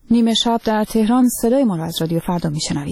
نیمه شب در تهران صدای ما را از رادیو فردا میشنوید.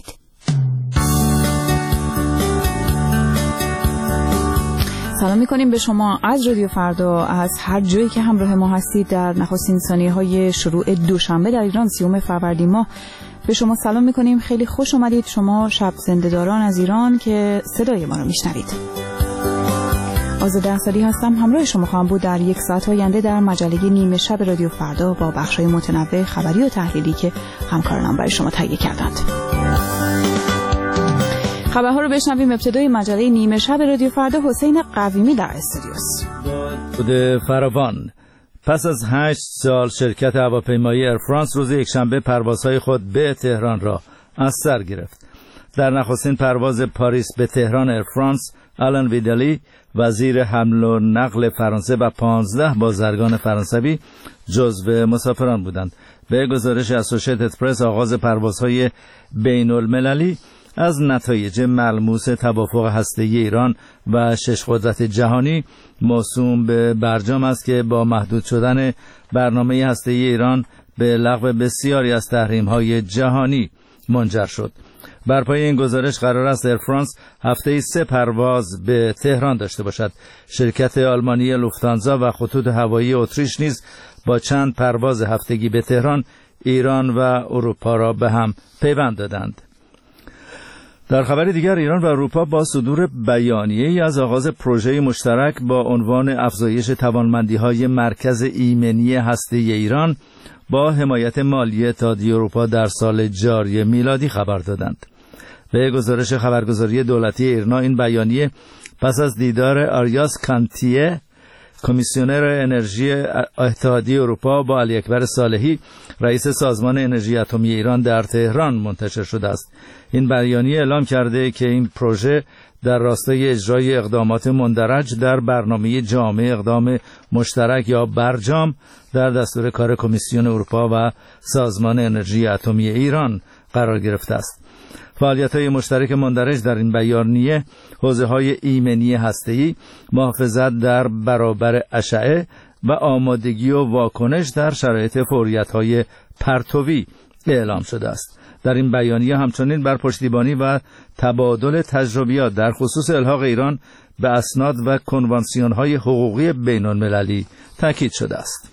سلام میکنیم به شما از رادیو فردا، از هر جایی که همراه ما هستید. در نخستین ثانیه‌های شروع دوشنبه در ایران 30 فروردین ماه به شما سلام میکنیم. خیلی خوش اومدید شما شب زنده‌داران از ایران که صدای ما را میشنوید. آزاده انصاری هستم، همراه شما خواهم بود در یک ساعت آینده در مجله نیمه شب رادیو فردا با بخش‌های متنوع خبری و تحلیلی که همکارانم برای شما تهیه کردند. خبرها رو بشنویم. ابتدای مجله نیمه شب رادیو فردا حسین قویمی در استودیوست. بود فراوان. پس از 8 سال شرکت هواپیمایی ایر فرانس روز یکشنبه پروازهای خود به تهران را از سر گرفت. در نخستین پرواز پاریس به تهران ایر فرانس، آلن ویدالی وزیر حمل و نقل فرانسه و 15 بازرگان فرانسوی جزو مسافران بودند. به گزارش اسوشیتد پرس، آغاز پروازهای بین المللی از نتایج ملموس توافق هسته‌ای ایران و 6 قدرت جهانی موسوم به برجام است که با محدود شدن برنامه هسته‌ای ایران به لغو بسیاری از تحریم‌های جهانی منجر شد. بر پای این گزارش قرار است ایر فرانس هفته‌ای 3 پرواز به تهران داشته باشد. شرکت آلمانی لوفتانزا و خطوط هوایی اتریش نیز با چند پرواز هفتگی به تهران، ایران و اروپا را به هم پیوند دادند. در خبر دیگر، ایران و اروپا با صدور بیانیه‌ای از آغاز پروژه مشترک با عنوان افزایش توانمندی‌های مرکز ایمنی هسته‌ای ایران با حمایت مالی اتحادیه اروپا در سال جاری میلادی خبر دادند. به گزارش خبرگزاری دولتی ایرنا، این بیانیه پس از دیدار آریاس کانتیه، کمیسیونر انرژی اتحادیه اروپا، با علی اکبر صالحی، رئیس سازمان انرژی اتمی ایران در تهران منتشر شده است. این بیانیه اعلام کرده که این پروژه در راستای اجرای اقدامات مندرج در برنامه جامع اقدام مشترک یا برجام در دستور کار کمیسیون اروپا و سازمان انرژی اتمی ایران قرار گرفته است. فعالیت‌های مشترک مندرج در این بیانیه حوزه‌های ایمنی هسته‌ای، محافظت در برابر اشعه و آمادگی و واکنش در شرایط فوریت‌های پرتوی اعلام شده است. در این بیانیه همچنین بر پشتیبانی و تبادل تجربیات در خصوص الحاق ایران به اسناد و کنوانسیون‌های حقوقی بین‌المللی تاکید شده است.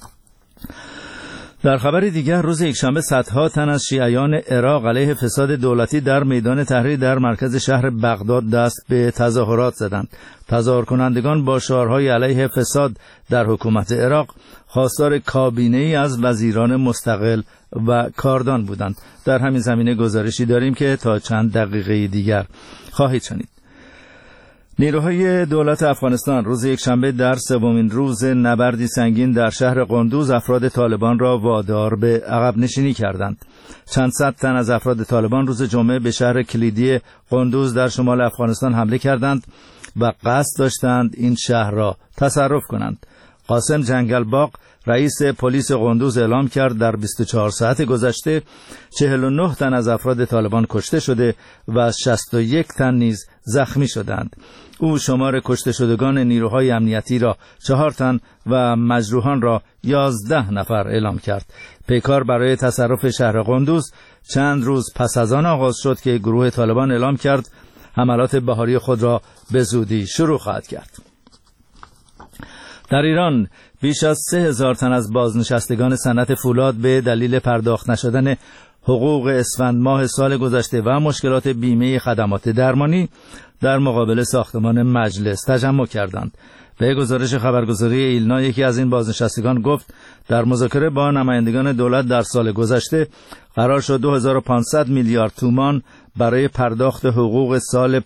در خبر دیگر، روز یکشنبه صدها تن از شیعیان عراق علیه فساد دولتی در میدان تحریر در مرکز شهر بغداد دست به تظاهرات زدند. تظاهر کنندگان با شعارهای علیه فساد در حکومت عراق خواستار کابینه‌ای از وزیران مستقل و کاردان بودند. در همین زمینه گزارشی داریم که تا چند دقیقه دیگر خواهید شنید. نیروهای دولت افغانستان روز یکشنبه در 3مین روز نبردی سنگین در شهر قندوز افراد طالبان را وادار به عقب نشینی کردند. چند صد تن از افراد طالبان روز جمعه به شهر کلیدی قندوز در شمال افغانستان حمله کردند و قصد داشتند این شهر را تصرف کنند. قاسم جنگلباغ، رئیس پلیس قندوز، اعلام کرد در 24 ساعت گذشته 49 تن از افراد طالبان کشته شده و 61 تن نیز زخمی شدند. او شمار کشته شدگان نیروهای امنیتی را 4 تن و مجروحان را 11 نفر اعلام کرد. پیکار برای تصرف شهر قندوز چند روز پس از آن آغاز شد که گروه طالبان اعلام کرد حملات بهاری خود را به زودی شروع خواهد کرد. در ایران بیش از 3000 تن از بازنشستگان صنعت فولاد به دلیل پرداخت نشدن حقوق اسفند ماه سال گذشته و مشکلات بیمه خدمات درمانی در مقابل ساختمان مجلس تجمع کردند. به گزارش خبرگزاری ایلنا، یکی از این بازنشستگان گفت در مذاکره با نمایندگان دولت در سال گذشته قرار شد 2500 میلیارد تومان برای پرداخت حقوق سال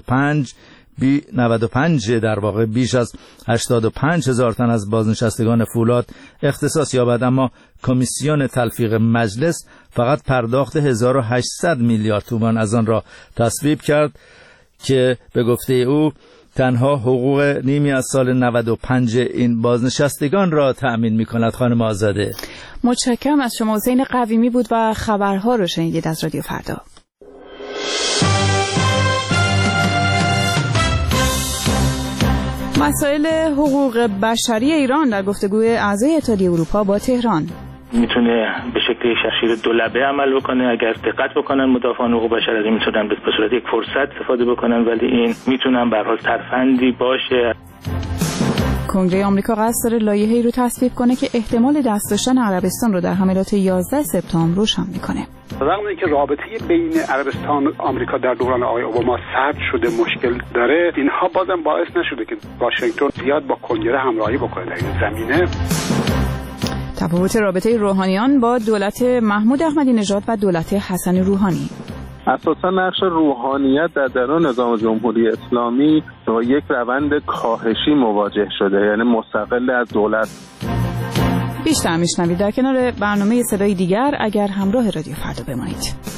95 در واقع بیش از 85,000 تن از بازنشستگان فولاد اختصاص یابد، اما کمیسیون تلفیق مجلس فقط پرداخت 1800 میلیارد تومان از آن را تصویب کرد که به گفته او تنها حقوق نیمی از سال 95 این بازنشستگان را تأمین می‌کند. خانم آزاده، متشکرم از شما. حسین قویمی بود و خبرها رو شنیدید از رادیو فردا. مسائل حقوق بشری ایران در گفتگوی اعضای اتحادیه اروپا با تهران. میتونه به شکل شمشیر دولبه عمل بکنه. اگر دقت بکنن مدافعان حقوق بشر از این میتونن به صورت یک فرصت استفاده بکنن، ولی این میتونن به هر حال ترفندی باشه. کنگره آمریکا قصد داره لایحه‌ای رو تصویب کنه که احتمال دست داشتن عربستان رو در حملات 11 سپتامبر روشن میکنه. رغم اینکه رابطه بین عربستان و آمریکا در دوران آقای اوباما سرد شده، مشکل داره، اینها بازم باعث نشده که واشنگتن زیاد با کنگره همراهی بکنه در این زمینه. تفاوت رابطه روحانیان با دولت محمود احمدی نژاد و دولت حسن روحانی. اساسا نقش روحانیت در درون نظام جمهوری اسلامی با یک روند کاهشی مواجه شده، یعنی مستقل از دولت. بیشتر میشنوید در کنار برنامه صدای دیگر اگر همراه رادیو فردا بمانید.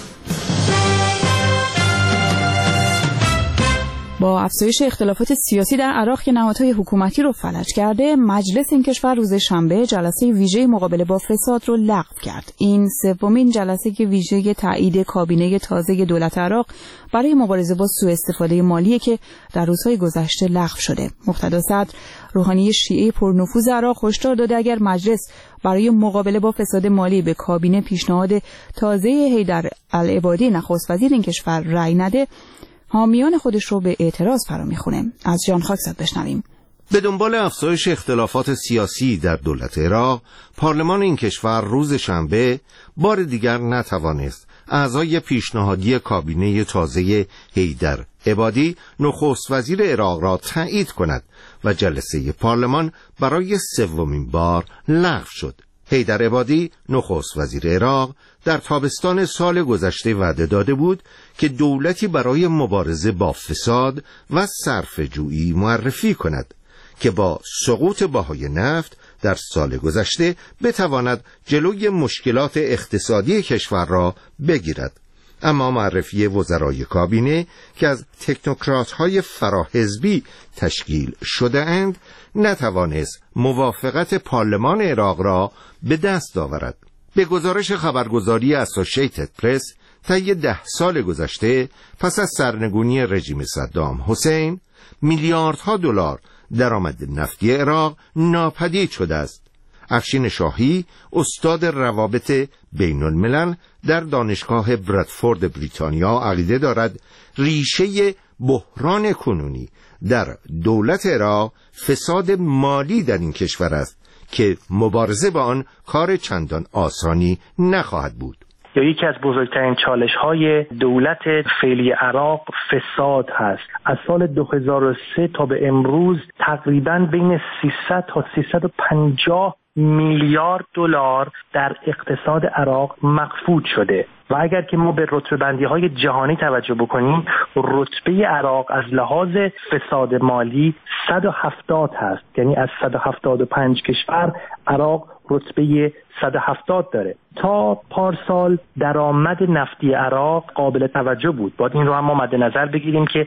با افزایش اختلافات سیاسی در عراق که نهادهای حکومتی رو فلج کرده، مجلس این کشور روز شنبه جلسه ویژه مقابله با فساد رو لغو کرد. این سومین جلسه که ویژه تایید کابینه تازه دولت عراق برای مبارزه با سوء استفاده مالی که در روزهای گذشته لغو شده. مقتدا صدر روحانی شیعه پرنفوذ عراق هشدار داده اگر مجلس برای مقابله با فساد مالی به کابینه پیشنهاد تازه حیدر العبادی نخست وزیر این کشور رأی نده، حامیان خودش رو به اعتراض فرا میخونه. از جان خاکزاد بشنویم. به دنبال افزایش اختلافات سیاسی در دولت عراق، پارلمان این کشور روز شنبه بار دیگر نتوانست اعضای پیشنهادی کابینه تازه حیدر عبادی نخست وزیر عراق را تایید کند و جلسه پارلمان برای سومین بار لغو شد. حیدر عبادی نخست وزیر عراق در تابستان سال گذشته وعده داده بود که دولتی برای مبارزه با فساد و صرفه‌جویی معرفی کند که با سقوط بهای نفت در سال گذشته بتواند جلوی مشکلات اقتصادی کشور را بگیرد. اما معرفی وزرای کابینه که از تکنوکرات‌های فراحزبی تشکیل شده اند نتوانست موافقت پارلمان عراق را به دست آورد. به گزارش خبرگزاری اسوسییتد پرس، طی 10 سال گذشته پس از سرنگونی رژیم صدام حسین، میلیاردها دلار درآمد نفتی عراق ناپدید شده است. افشین شاهی، استاد روابط بین الملل در دانشگاه برادفورد بریتانیا، عقیده دارد ریشه بحران کنونی در دولت عراق فساد مالی در این کشور است که مبارزه با آن کار چندان آسانی نخواهد بود. یا یکی از بزرگترین چالش‌های دولت فعلی عراق فساد هست. از سال 2003 تا به امروز تقریباً بین 300 تا 350 میلیارد دلار در اقتصاد عراق مخفوض شده و اگر که ما به رتبه بندی های جهانی توجه بکنیم، رتبه عراق از لحاظ فساد مالی 170 هست. یعنی از 175 کشور عراق رتبه 170 داره. تا پارسال درآمد نفتی عراق قابل توجه بود. باید این رو هم ما مد نظر بگیریم که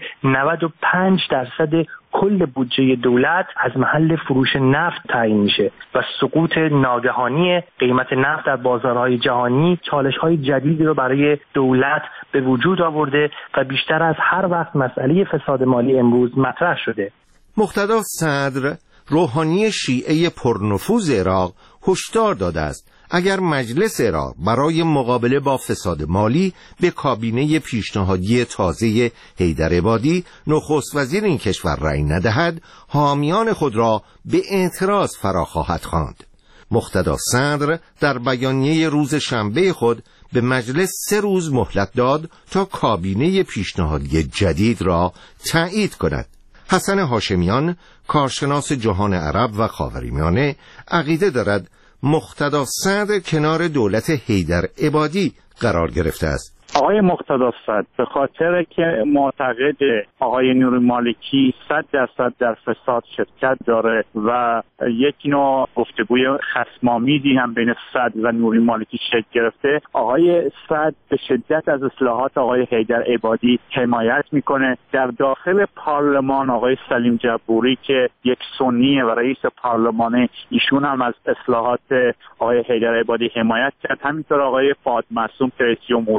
95% کل بودجه دولت از محل فروش نفت تعیین میشه و سقوط ناگهانی قیمت نفت در بازارهای جهانی چالش‌های جدیدی رو برای دولت به وجود آورده و بیشتر از هر وقت مسئله فساد مالی امروز مطرح شده. مقتدا صدر روحانی شیعه پرنفوذ عراق هشدار داده است اگر مجلس عراق برای مقابله با فساد مالی به کابینه پیشنهادی تازه حیدر عبادی نخست وزیر این کشور رأی ندهد، حامیان خود را به اعتراض فرا خواهد خواند. مقتدا صدر در بیانیه روز شنبه خود به مجلس 3 روز مهلت داد تا کابینه پیشنهادی جدید را تایید کند. حسن هاشمیان، کارشناس جهان عرب و خاورمیانه، عقیده دارد مقتدا صدر کنار دولت حیدر عبادی قرار گرفته است. آقای مقتدا صدر به خاطر که معتقد آقای نوری مالکی 100% در فساد شرکت داره و یک نوع گفتگوی خصم‌آمیزی هم بین صدر و نوری مالکی شکل گرفته، آقای صدر به شدت از اصلاحات آقای حیدر عبادی حمایت میکنه. در داخل پارلمان آقای سلیم جبوری که یک سنیه و رئیس پارلمانه، ایشون هم از اصلاحات آقای حیدر عبادی حمایت کرد. همینطور آقای فؤاد معصوم که رئیس جمهوره.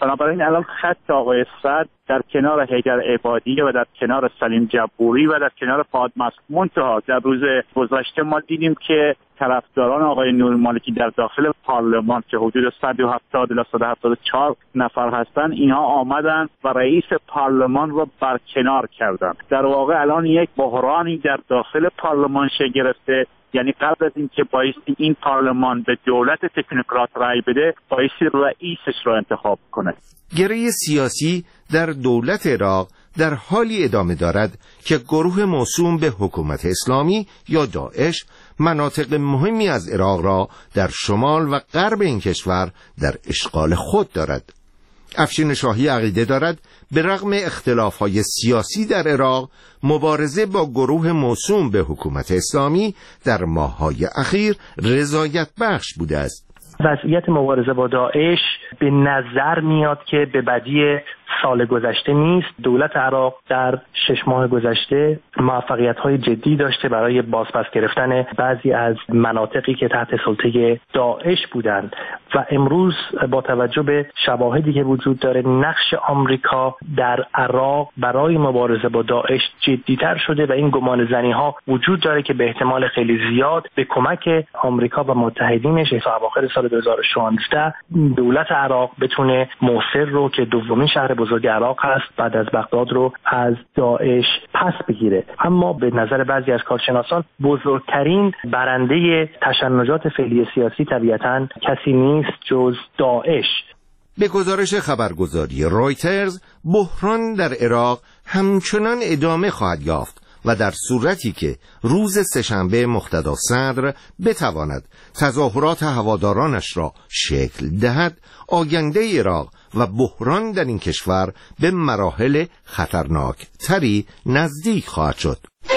بنابراین الان خط آقای صدر در کنار حیدر عبادی و در کنار سلیم جبوری و در کنار فؤاد مسعود. منتها در روز گذشته ما دیدیم که طرفداران آقای نوری‌مالکی در داخل پارلمان که حدود 170 الی 174 نفر هستند، اینها آمدن و رئیس پارلمان را برکنار کردند. در واقع الان یک بحرانی در داخل پارلمان شکل گرفته، یعنی قبل از اینکه بایستی این پارلمان به دولت تکنوکرات رای بده، بایستی رئیسش را انتخاب کنه. گره سیاسی در دولت عراق در حالی ادامه دارد که گروه موسوم به حکومت اسلامی یا داعش مناطق مهمی از عراق را در شمال و غرب این کشور در اشغال خود دارد. افشین شاهی عقیده دارد به رغم اختلاف‌های سیاسی در عراق، مبارزه با گروه موسوم به حکومت اسلامی در ماه‌های اخیر رضایت بخش بوده است. وضعیت مبارزه با داعش به نظر میاد که به بدی سال گذشته نیست. دولت عراق در 6 ماه گذشته موفقیت‌های جدی داشته برای بازپس گرفتن بعضی از مناطقی که تحت سلطه داعش بودند و امروز با توجه به شواهدی که وجود داره، نقش آمریکا در عراق برای مبارزه با داعش جدی‌تر شده و این گمانه‌زنی‌ها وجود داره که به احتمال خیلی زیاد به کمک آمریکا و متحدینش تا اواخر سال 2016 دولت عراق بتونه موصل رو که دومین شهر بزرگ عراق هست بعد از بغداد رو از داعش پس بگیره. اما به نظر بعضی از کارشناسان بزرگترین برنده تشنجات فعلی سیاسی طبیعتاً کسی نیست جز داعش. به گزارش خبرگزاری رویترز، بحران در عراق همچنان ادامه خواهد یافت و در صورتی که روز سه‌شنبه مقتدا صدر بتواند تظاهرات هوادارانش را شکل دهد، آینده عراق و بحران در این کشور به مراحل خطرناک تری نزدیک خواهد شد.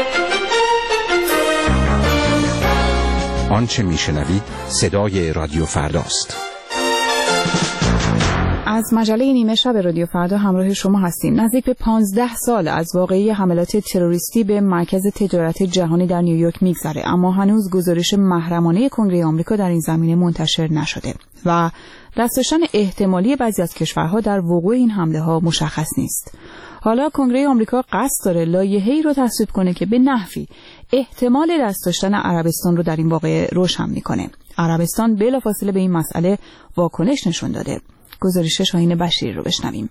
آنچه میشنوید صدای رادیو فرداست. از مجله نیمه شب رادیو فردا همراه شما هستیم. نزدیک به 15 سال از واقعه حملات تروریستی به مرکز تجارت جهانی در نیویورک میگذره، اما هنوز گزارش محرمانه کنگره آمریکا در این زمینه منتشر نشده و دستشان احتمالی بعضی از کشورها در وقوع این حمله ها مشخص نیست. حالا کنگره آمریکا قصد داره لایحه‌ای رو تصویب کنه که به نحوی احتمال دست داشتن عربستان رو در این واقعه روشن میکنه. عربستان بلافاصله به این مسئله واکنش نشون داده. گزارش شاهین بشیر رو بشنویم.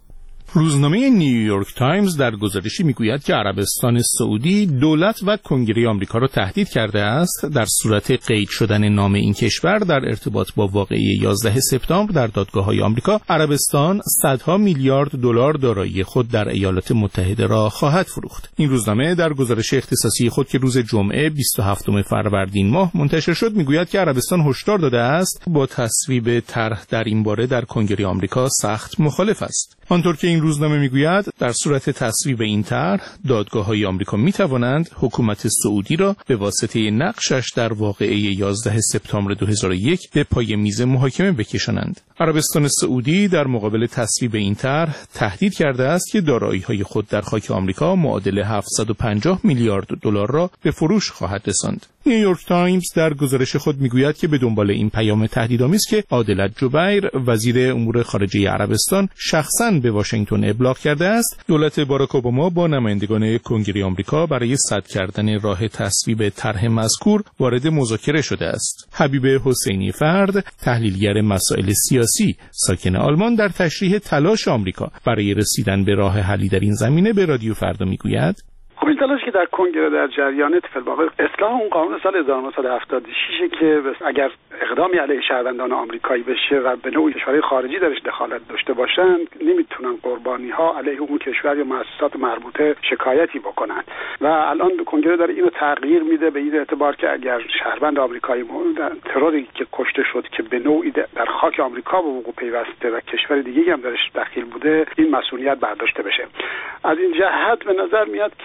روزنامه نیویورک تایمز در گزارشی میگوید که عربستان سعودی دولت و کنگره آمریکا را تهدید کرده است در صورت قید شدن نام این کشور در ارتباط با واقعه 11 سپتامبر در دادگاه‌های آمریکا، عربستان صدها میلیارد دلار دارایی خود در ایالات متحده را خواهد فروخت. این روزنامه در گزارش اختصاصی خود که روز جمعه 27 فروردین ماه منتشر شد میگوید که عربستان هشدار داده است با تصویب طرح در این باره در کنگره آمریکا سخت مخالف است. آنطور که این روزنامه میگوید در صورت تصویب این طرح، دادگاه‌های آمریکا میتوانند حکومت سعودی را به واسطه نقشش در واقعه 11 سپتامبر 2001 به پای میز محاکمه بکشانند. عربستان سعودی در مقابل تصویب این طرح تهدید کرده است که دارایی‌های خود در خاک آمریکا معادل 750 میلیارد دلار را به فروش خواهد رساند. نیویورک تایمز در گزارش خود میگوید که به دنبال این پیام تهدیدآمیز است که عادل جبیر وزیر امور خارجه عربستان شخصاً به واشنگتن ابلاغ کرده است، دولت باراک اوباما با نمایندگان کنگره آمریکا برای صدر کردن راه تصویب طرح مذکور وارد مذاکره شده است. حبیب حسینی فرد، تحلیلگر مسائل سیاسی ساکن آلمان، در تشریح تلاش آمریکا برای رسیدن به راه حلی در این زمینه به رادیو فردا میگوید: خب این تلاش که در کنگره در جریانه فی‌الواقع اصلاح اون قانون سال 1976 که اگر اقدامی علیه شهروندان آمریکایی بشه و به نوعی کشورهای خارجی درش دخالت داشته باشن، نمیتونن قربانی ها علیه اون کشور یا مؤسسات مربوطه شکایتی بکنن و الان کنگره داره اینو تغییر میده به این اعتبار که اگر شهروند آمریکایی تروری که کشته شد که به نوعی در خاک آمریکا به وقوع پیوسته و کشور دیگه‌ای هم درش دخیل بوده، این مسئولیت برداشته بشه. از این جهت به نظر میاد که خب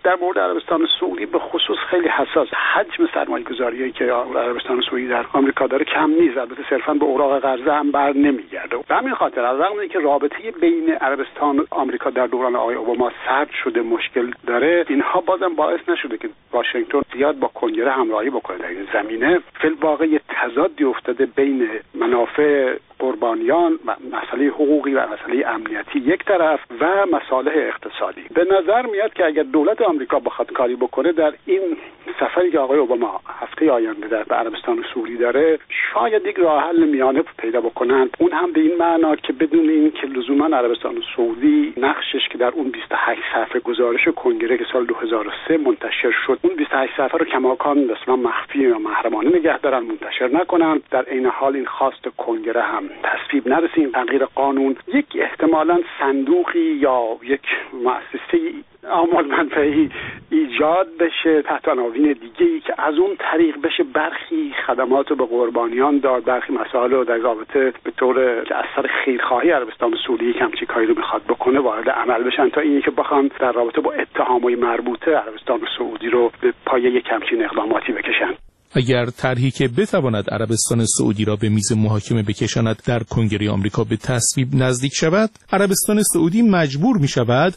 در مورد عربستان سعودی به خصوص خیلی حساس. حجم سرمایه‌گذاریایی که عربستان سعودی در آمریکا داره کم نیست، البته صرفاً به اوراق قرضه هم بر نمیگرده. به همین خاطر از رغم اینکه رابطه بین عربستان و آمریکا در دوران آقای اوباما سرد شده، مشکل داره، اینها بازم باعث نشده که واشنگتن زیاد با کنگره همراهی بکنه در این زمینه. فی الواقع تضادی افتاده بین منافع قربانیان و مسئله حقوقی و مسئله امنیتی یک طرف و مصالح اقتصادی. به نظر میاد که اگر دولت آمریکا بخواد کاری بکنه در این سفری که آقای اوباما هفته آینده در عربستان سعودی داره، شاید یک راه حل میانه پیدا بکنن. اون هم به این معنا که بدون این که لزوما عربستان سعودی نقشش که در اون 28 صفحه گزارش کنگره که سال 2003 منتشر شد، اون 28 صفحه رو کماکان مثلا مخفی یا محرمانه نگه دارن، منتشر نکنن. در عین حال این خواست کنگره هم تصویب نرسه، این تغییر قانون یک احتمالاً صندوقی یا یک مؤسسه اعمال منفعی ایجاد بشه تحت عناوین دیگه‌ای که از اون طریق بشه برخی خدمات رو به قربانیان داد، برخی مسائل رو در رابطه به طور که از سر خیرخواهی عربستان سعودی کمچی کاری رو میخواد بکنه وارد عمل بشن، تا اینی که بخوان در رابطه با اتهامات مربوطه عربستان سعودی رو به پایه یک کمچین اقداماتی بکشن. اگر طرحی که بتواند عربستان سعودی را به میز محاکمه بکشاند در کنگره آمریکا به تصویب نزدیک شود، عربستان سعودی مجبور می شود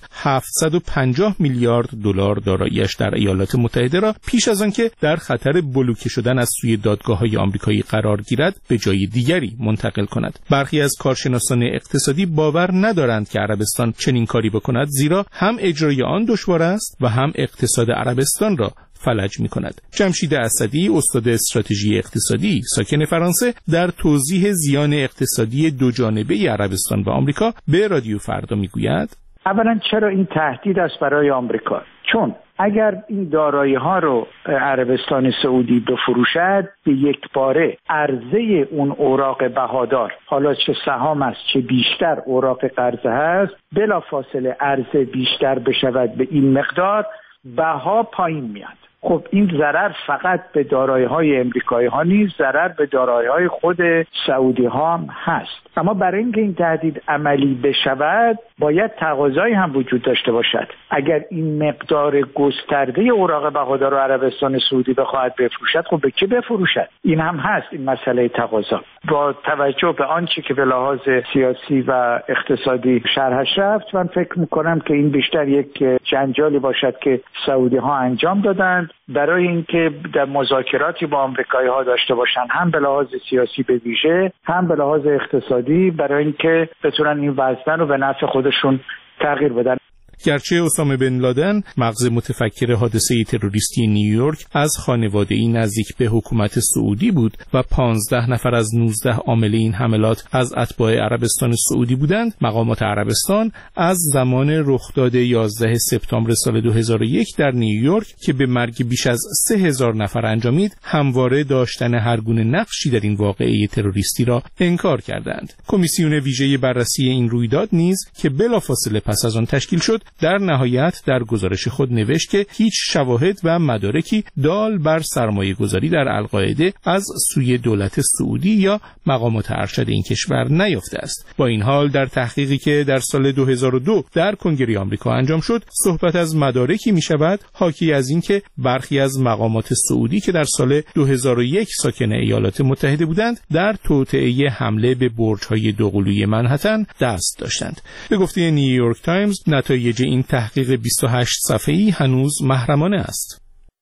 750 میلیارد دلار دارایی‌اش در ایالات متحده را پیش از آنکه در خطر بلوکه شدن از سوی دادگاه‌های آمریکایی قرار گیرد به جای دیگری منتقل کند. برخی از کارشناسان اقتصادی باور ندارند که عربستان چنین کاری بکند، زیرا هم اجرای آن دشوار است و هم اقتصاد عربستان را فلج می کند. جمشید اسدی، استاد استراتژی اقتصادی ساکن فرانسه، در توضیح زیان اقتصادی دو جانبه عربستان و آمریکا به رادیو فردا می گوید: اولا چرا این تهدید است برای آمریکا؟ چون اگر این دارایی ها رو عربستان سعودی بفروشد، به یک باره عرضه اون اوراق بهادار، حالا چه سهام است چه بیشتر اوراق قرضه هست، بلافاصله عرضه بیشتر بشود به این مقدار، بها پایین میاد. خب این ضرر فقط به دارایی‌های امریکایی ها نیست، ضرر به دارایی‌های خود سعودی ها هم هست. اما برای اینکه این تهدید عملی بشود باید تقاضایی هم وجود داشته باشد. اگر این مقدار گسترده اوراق بهادار رو عربستان سعودی بخواهد بفروشد، خب به کی بفروشد؟ این هم هست، این مسئله تقاضا. با توجه به آنچه که به لحاظ سیاسی و اقتصادی شرحش رفت، من فکر می‌کنم که این بیشتر یک جنجالی باشد که سعودی ها انجام دادند برای اینکه در مذاکراتی با آمریکایی ها داشته باشن، هم به لحاظ سیاسی به ویژه، هم به لحاظ اقتصادی، برای اینکه بتونن این وضع رو به نفع خودشون تغییر بدن. گرچه اسامه بن لادن، مغز متفکر حادثه تروریستی نیویورک، از خانواده‌ای نزدیک به حکومت سعودی بود و 15 نفر از 19 عامل این حملات از اتباع عربستان سعودی بودند، مقامات عربستان از زمان رخداد 11 سپتامبر سال 2001 در نیویورک که به مرگ بیش از 3000 نفر انجامید، همواره داشتن هر گونه نقشی در این واقعه تروریستی را انکار کردند. کمیسیون ویژه بررسی این رویداد نیز که بلافاصله پس از آن تشکیل شد، در نهایت در گزارش خود نوشت که هیچ شواهد و مدارکی دال بر سرمایه‌گذاری در القاعده از سوی دولت سعودی یا مقامات ارشد این کشور نیافته است. با این حال در تحقیقی که در سال 2002 در کنگره آمریکا انجام شد، صحبت از مدارکی می شود حاکی از این که برخی از مقامات سعودی که در سال 2001 ساکن ایالات متحده بودند، در توطئه حمله به برج‌های دوقلوی منهتن دست داشتند. به گفته نیویورک تایمز، نتایج این تحقیق 28 صفحه‌ای هنوز محرمانه است.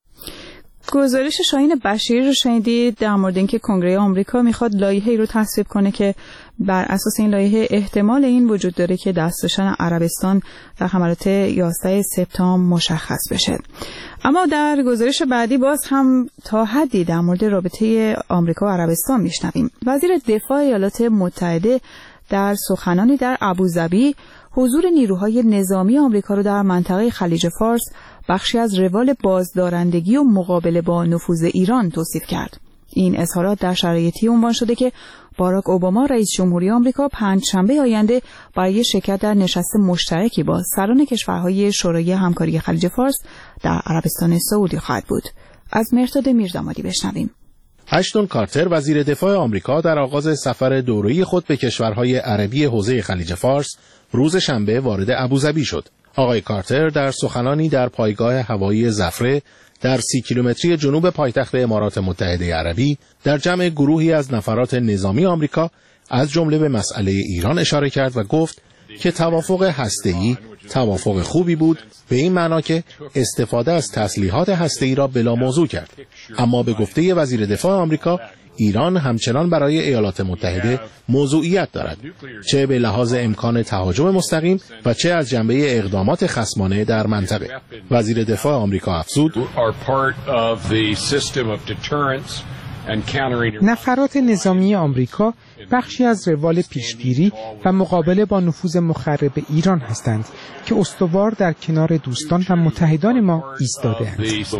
گزارش شاهین بشیر رو شنیدید در مورد اینکه کنگره آمریکا میخواد لایحه‌ای رو تصویب کنه که بر اساس این لایحه احتمال این وجود داره که دست داشتن عربستان در حملات 11 سپتامبر مشخص بشه. اما در گزارش بعدی باز هم تا حدی در مورد رابطه آمریکا و عربستان میشنویم. وزیر دفاع ایالات متحده در سخنانی در ابوظبی حضور نیروهای نظامی آمریکا را در منطقه خلیج فارس بخشی از روال بازدارندگی و مقابله با نفوذ ایران توصیف کرد. این اظهارات در شرایطی عنوان شده که باراک اوباما رئیس جمهوری آمریکا پنجشنبه آینده برای شرکت در نشست مشترکی با سران کشورهای شورای همکاری خلیج فارس در عربستان سعودی خواهد بود. از مرداد میردامادی بشنویم. اشتون کارتر وزیر دفاع آمریکا در آغاز سفر دوره‌ای خود به کشورهای عربی حوزه خلیج فارس روز شنبه وارد ابوظبی شد. آقای کارتر در سخنانی در پایگاه هوایی زفره در 30 کیلومتری جنوب پایتخت امارات متحده عربی در جمع گروهی از نفرات نظامی آمریکا از جمله به مسئله ایران اشاره کرد و گفت که توافق هسته‌ای توافق خوبی بود، به این معنا که استفاده از تسلیحات هسته‌ای را بلا موضوع کرد. اما به گفته وزیر دفاع آمریکا، ایران همچنان برای ایالات متحده موضوعیت دارد، چه به لحاظ امکان تهاجم مستقیم و چه از جنبه اقدامات خصمانه در منطقه. وزیر دفاع آمریکا افزود: نفرات نظامی آمریکا بخشی از روال پیشگیری و مقابله با نفوذ مخرب ایران هستند که استوار در کنار دوستان و متحدان ما ایستاده‌اند.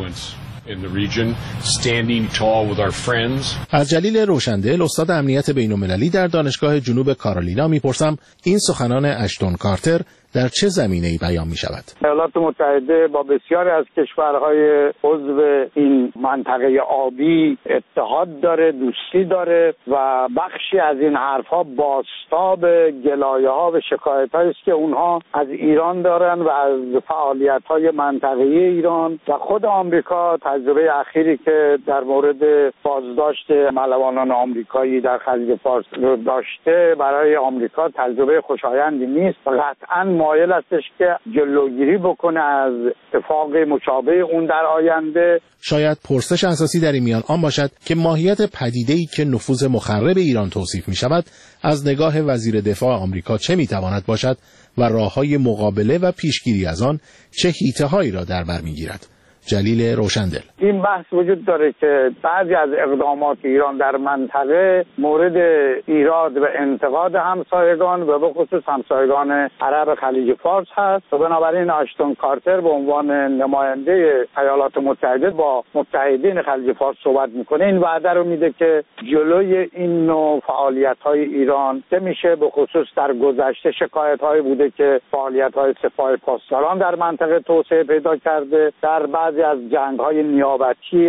از جلیل روشندل، استاد امنیت بین‌المللی در دانشگاه جنوب کارولینا میپرسم این سخنان اشتون کارتر در چه زمینه‌ای بیان می‌شود؟ ایالات متحده با بسیاری از کشورهای عضو این منطقه آبی اتحاد داره، دوستی داره و بخشی از این حرف‌ها بازتاب گلایه‌ها و شکایت‌هایی است که اونها از ایران دارن و از فعالیت‌های منطقه‌ای ایران و خود آمریکا. تجربه اخیری که در مورد بازداشت ملوانان آمریکایی در خلیج فارس رو داشته برای آمریکا تجربه خوشایندی نیست و قطعاً مایل استش که جلوگیری بکنه از اتفاق مشابه اون در آینده. شاید پرسش اساسی در این میان آن باشد که ماهیت پدیده‌ای که نفوذ مخرب ایران توصیف می شود از نگاه وزیر دفاع آمریکا چه می تواند باشد و راه‌های مقابله و پیشگیری از آن چه حیطه‌هایی را در بر می‌گیرد. جلیل روشندل: این بحث وجود داره که بعضی از اقدامات ایران در منطقه مورد ایراد و انتقاد همسایگان و به خصوص همسایگان عرب خلیج فارس هست و بنابراین اشتون کارتر به عنوان نماینده ایالات متحده با متحدین خلیج فارس صحبت میکنه. این وعده رو میده که جلوی این نوع فعالیت‌های ایران که میشه به خصوص در گذشته شکایت‌هایی بوده که فعالیت‌های سپاه پاسداران در منطقه توسعه پیدا کرده، در بعضی از جنگ‌های نیابتی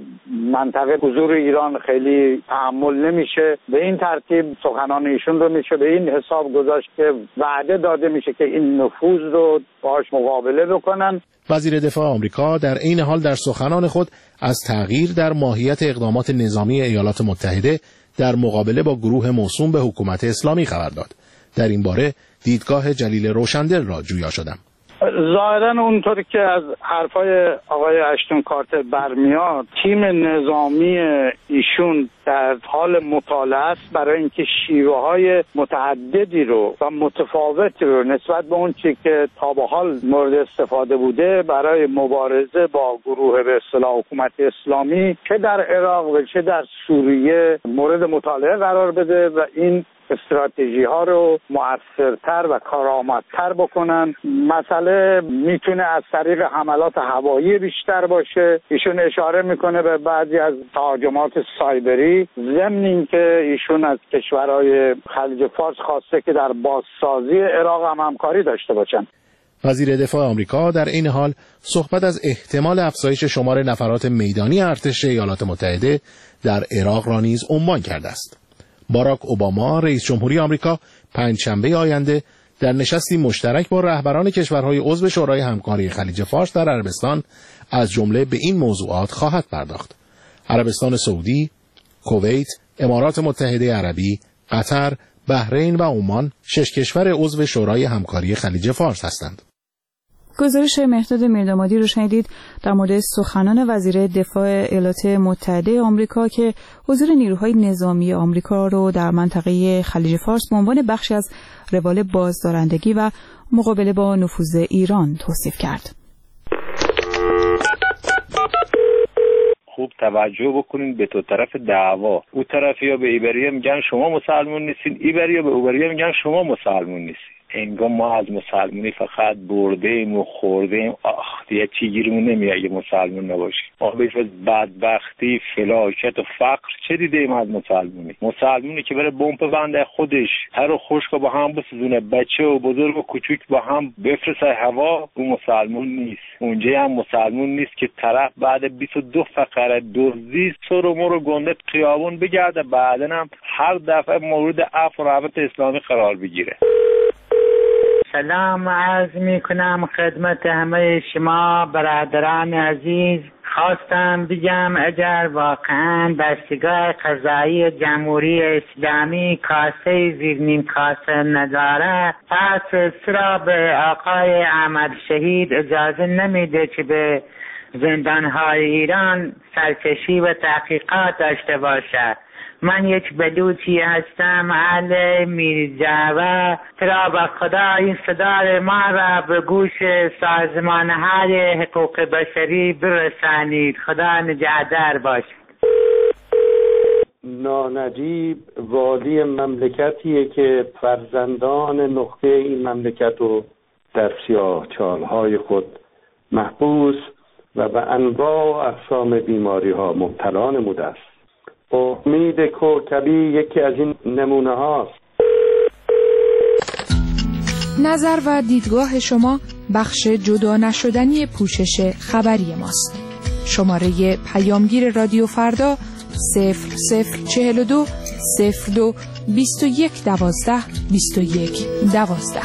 منطقه حضور ایران خیلی تحمل نمیشه. به این ترتیب سخنان ایشون رو میشه به این حساب گذاشت که وعده داده میشه که این نفوذ رو باهاش مقابله بکنن. وزیر دفاع آمریکا در عین حال در سخنان خود از تغییر در ماهیت اقدامات نظامی ایالات متحده در مقابله با گروه موسوم به حکومت اسلامی خبر داد. در این باره دیدگاه جلیل روشندل را جویا شدم. ظاهراً اونطوری که از حرفای آقای اشتون کارتر برمیاد، تیم نظامی ایشون در حال مطالعه است برای اینکه شیوه‌های متعددی رو و متفاوتی رو نسبت به اون چیزی که تا به حال مورد استفاده بوده برای مبارزه با گروه به اصطلاح حکومت اسلامی چه در عراق و چه در سوریه مورد مطالعه قرار بده و این استراتژی ها رو مؤثرتر و کارآمدتر بکنن. مسئله میتونه از طریق حملات هوایی بیشتر باشه. ایشون اشاره میکنه به بعضی از تهاجمات سایبری، ضمن اینکه ایشون از کشورهای خلیج فارس خواسته که در بازسازی عراق هم همکاری داشته باشن. وزیر دفاع آمریکا در این حال صحبت از احتمال افزایش شمار نفرات میدانی ارتش ایالات متحده در عراق را نیز عنوان کرده است. باراک اوباما رئیس جمهوری آمریکا پنجشنبه آینده در نشستی مشترک با رهبران کشورهای عضو شورای همکاری خلیج فارس در عربستان از جمله به این موضوعات خواهد پرداخت. عربستان سعودی، کویت، امارات متحده عربی، قطر، بحرین و عمان 6 کشور عضو شورای همکاری خلیج فارس هستند. گزارش مهرداد میردامادی رو شنیدید در مورد سخنان وزیر دفاع ایالات متحده آمریکا که حضور نیروهای نظامی آمریکا رو در منطقه خلیج فارس به عنوان بخشی از روال بازدارندگی و مقابله با نفوذ ایران توصیف کرد. خوب توجه بکنین به تو طرف دعوا. او طرفیا به ایبریا میگن شما مسلمان نیستین، ایبریا به اوبریا میگن شما مسلمان نیستین. انگار ما از مسلمانی فقط بردیم و خوردیم. دیگه چی گیرمون نمیاد اگه مسلمان نباشیم. ما به بدبختی، فلاکت و فقر چه دیدیم از مسلمانی که بره بمب بنده خودش هر و خشک با هم بسوزونه، بچه و بزرگ و کوچیک با هم بفرسته هوا، اون مسلمان نیست. اونجا هم مسلمان نیست که طرف بعد 22 فقره دزدی سر و مر و گنده خیابون بگرده، بعدن هم هر دفعه مورد عفو و رحمت اسلامی قرار بگیره. سلام عرض می کنم خدمت همه شما برادران عزیز. خواستم بگم اگر واقعا دستگاه قضایی جمهوری اسلامی کاسه زیر نیم کاسه نداره، پس چرا به آقای احمد شهید اجازه نمیده که به زندانهای ایران سرکشی و تحقیقات داشته باشه؟ من یک بلوچی هستم، اهل میرجاوه. ترا به خدا این صدای ما را به گوش سازمانهای حقوق بشری برسانید. خدا نگهدار باشد. نانجیب والی مملکتیه که فرزندان نخبه این مملکت رو در سیاهچالهای خود محبوس و به انواع اقسام بیماری ها مبتلا نموده است. امید کوکبی یکی از این نمونه هاست. نظر و دیدگاه شما بخش جدا نشدنی پوشش خبری ماست. شماره پیامگیر رادیو فردا 0042 02 21 12 21 12.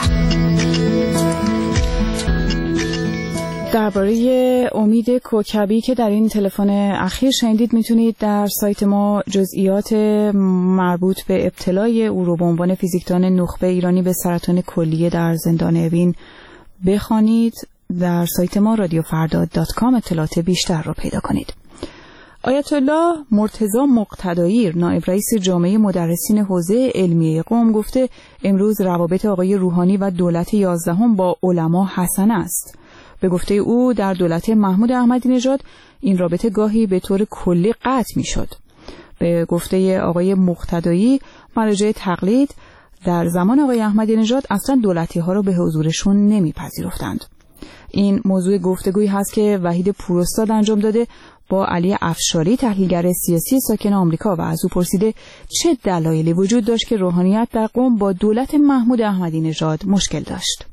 درباره امید کوکبی که در این تلفن اخیر شنیدید میتونید در سایت ما جزئیات مربوط به ابتلای او رو به عنوان فیزیکدان نخبه ایرانی به سرطان کلیه در زندان اوین بخوانید. در سایت ما radiofardad.com اطلاعات بیشتر رو پیدا کنید. آیت الله مرتضی مقتدایی نایب رئیس جامعه مدرسین حوزه علمیه قم گفته امروز روابط آقای روحانی و دولت 11 با علما حسن است. به گفته او در دولت محمود احمدی نژاد این رابطه گاهی به طور کلی قطع می شد. به گفته آقای مقتدایی مراجع تقلید در زمان آقای احمدی نژاد اصلا دولتی ها را به حضورشون نمی پذیرفتند. این موضوع گفتگویی هست که وحید پوراستاد انجام داده با علی افشاری تحلیلگر سیاسی ساکن آمریکا و از او پرسیده چه دلایلی وجود داشت که روحانیت در قم با دولت محمود احمدی نژاد مشکل داشت.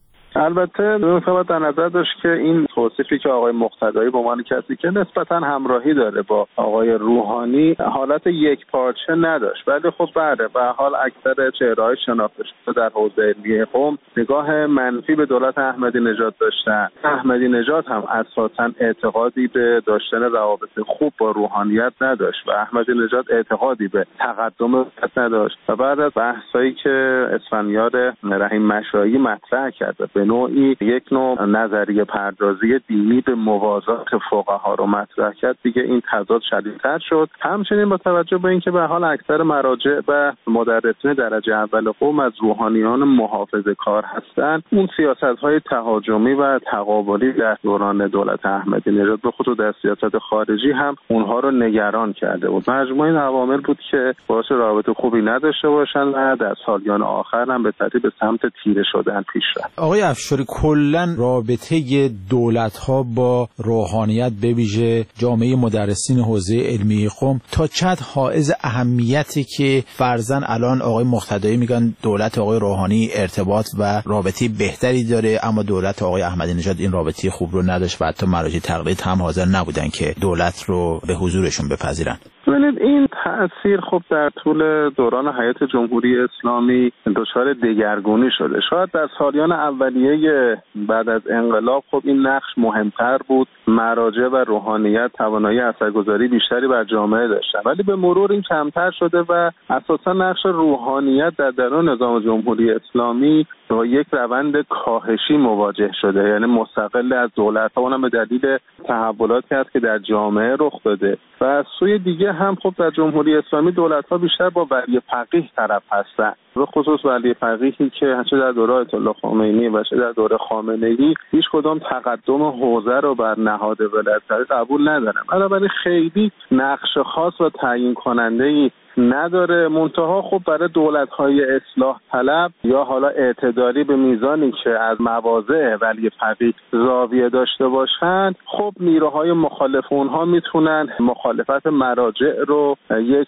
البته باید در نظر داشت که این توصیفی که آقای مقتدایی به عنوان کسی که نسبتاً همراهی داره با آقای روحانی حالت یک پارچه نداشت، ولی خب به حال اکثر چهره‌های شناخته شده در حوزه علمیه قم نگاه منفی به دولت احمدی نژاد داشتن. احمدی نژاد هم اساساً اعتقادی به داشتن روابط خوب با روحانیت نداشت و احمدی نژاد اعتقادی به تقدم نداشت و بعد از بحثایی که اسفندیار رحیم مشایی مطرح کرد به نوعی یک نوع نظریه پردازی دینی به موازات فقها رو مطرح کرد، دیگه این تضاد شدیدتر شد. همچنین با توجه به اینکه به حال اکثر مراجع و مدرسین درجه اول قم از روحانیان محافظه‌کار هستند، اون سیاست‌های تهاجمی و تقابلی در دوران دولت احمدی نژاد به خصوص در سیاست خارجی هم اونها رو نگران کرده بود. مجموع این عوامل بود که باعث رابطه خوبی نداشته باشن و در سالیان آخر هم به تدریج به سمت تیره شدن پیش رفت. آقای افشاری، کلا رابطه دولت‌ها با روحانیت به ویژه جامعه مدرسین حوزه علمی قم تا چند حائز اهمیتی که فرضاً الان آقای مقتدایی میگن دولت آقای روحانی ارتباط و رابطه بهتری داره، اما دولت آقای احمدی نژاد این رابطه خوب رو نداشت و حتی مراجع تقلید هم حاضر نبودن که دولت رو به حضورشون بپذیرن. ببینید این تأثیر خب در طول دوران حیات جمهوری اسلامی دچار دگرگونی شده. شاید در سالیان اولیه بعد از انقلاب خب این نقش مهمتر بود، مراجع و روحانیت توانایی اثرگذاری بیشتری بر جامعه داشتن، ولی به مرور این کمتر شده و اساسا نقش روحانیت در درون نظام جمهوری اسلامی با یک روند کاهشی مواجه شده، یعنی مستقل از دولت‌ها، اونم به دلیل تحولاتی است که در جامعه رخ داده. و از سوی دیگه هم خب در جمهوری اسلامی دولت‌ها بیشتر با ولی فقیه طرف هستن، به خصوص ولی فقیهی که چه در دوره آیت الله خمینی و چه در دوره خامنه‌ای هیچ کدام تقدم حوزه رو بر نهاد ولایت قبول ندارن. بنابراین خیلی نقش خاص و تعیین کننده‌ای نداره. منتها خب برای دولت‌های اصلاح طلب یا حالا اعتدالی به میزانی که از مواضع ولی فقیه زاویه داشته باشند، خب نیروهای مخالف اونها میتونن مخالفت مراجع رو یک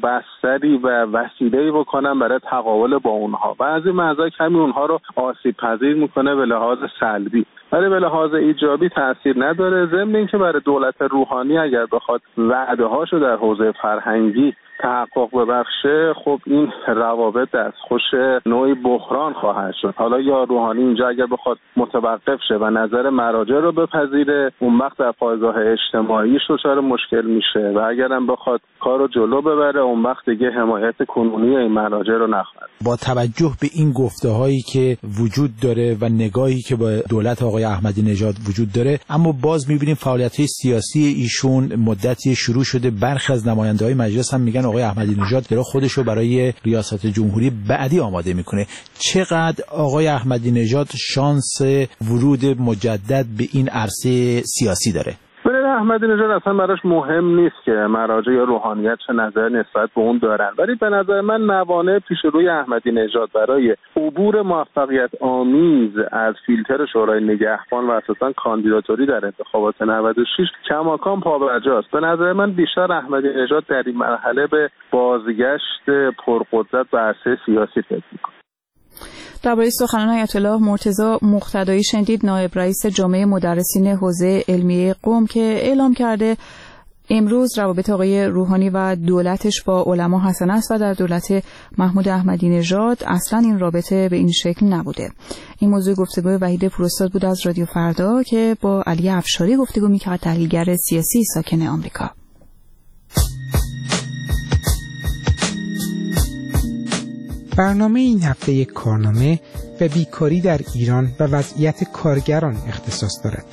بستری و وسیله‌ای بکنن برای تقابل با اونها. بعضی مواضع کمی اونها رو آسیب پذیر میکنه به لحاظ سلبی. ولی به لحاظ ایجابی تاثیر نداره. ضمن اینکه برای دولت روحانی اگر بخواد وعده‌هاشو در حوزه فرهنگی تحقق ببخشه، خب این روابط دستخوش نوعی بحران خواهد شد. حالا یا روحانی اینجا اگر بخواد متوقف شه و نظر مراجع رو بپذیره، اون وقت در پایگاه اجتماعیش دچار مشکل میشه و اگرم بخواد کار رو جلو ببره، اون وقت دیگه حمایت کنونی این مراجع رو نخواهد. با توجه به این گفته‌هایی که وجود داره و نگاهی که با دولت آقای احمدی نژاد وجود داره، اما باز می‌بینیم فعالیت‌های سیاسی ایشون مدتی شروع شده. برخی از نماینده‌های مجلس هم میگن آقای احمدی نژاد داره خودش رو برای ریاست جمهوری بعدی آماده میکنه. چقدر آقای احمدی نژاد شانس ورود مجدد به این عرصه سیاسی داره؟ برای احمدی نژاد اصلا براش مهم نیست که مراجع یا روحانیت چه نظر نسبت به اون دارن، ولی به نظر من موانع پیش روی احمدی نژاد برای عبور موفقیت آمیز از فیلتر شورای نگهبان و اساساً کاندیداتوری در انتخابات 96 کماکان پابرجاست. به نظر من بیشتر احمدی نژاد در این مرحله به بازگشت پرقدرت به عرصه سیاسی فکر می‌کنه. درباره سخنان آیت الله مرتضی مقتدایی شنیدید، نایب رئیس جامعه مدرسین حوزه علمیه قم، که اعلام کرده امروز روابط آقای روحانی و دولتش با علما حسن است و در دولت محمود احمدی نژاد اصلا این رابطه به این شکل نبوده. این موضوع گفتگوی وحید پوراستاد بود از رادیو فردا که با علی افشاری گفتگو می‌کرد، تحلیلگر سیاسی ساکن آمریکا. برنامه این هفته یک کارنامه به بیکاری در ایران و وضعیت کارگران اختصاص دارد.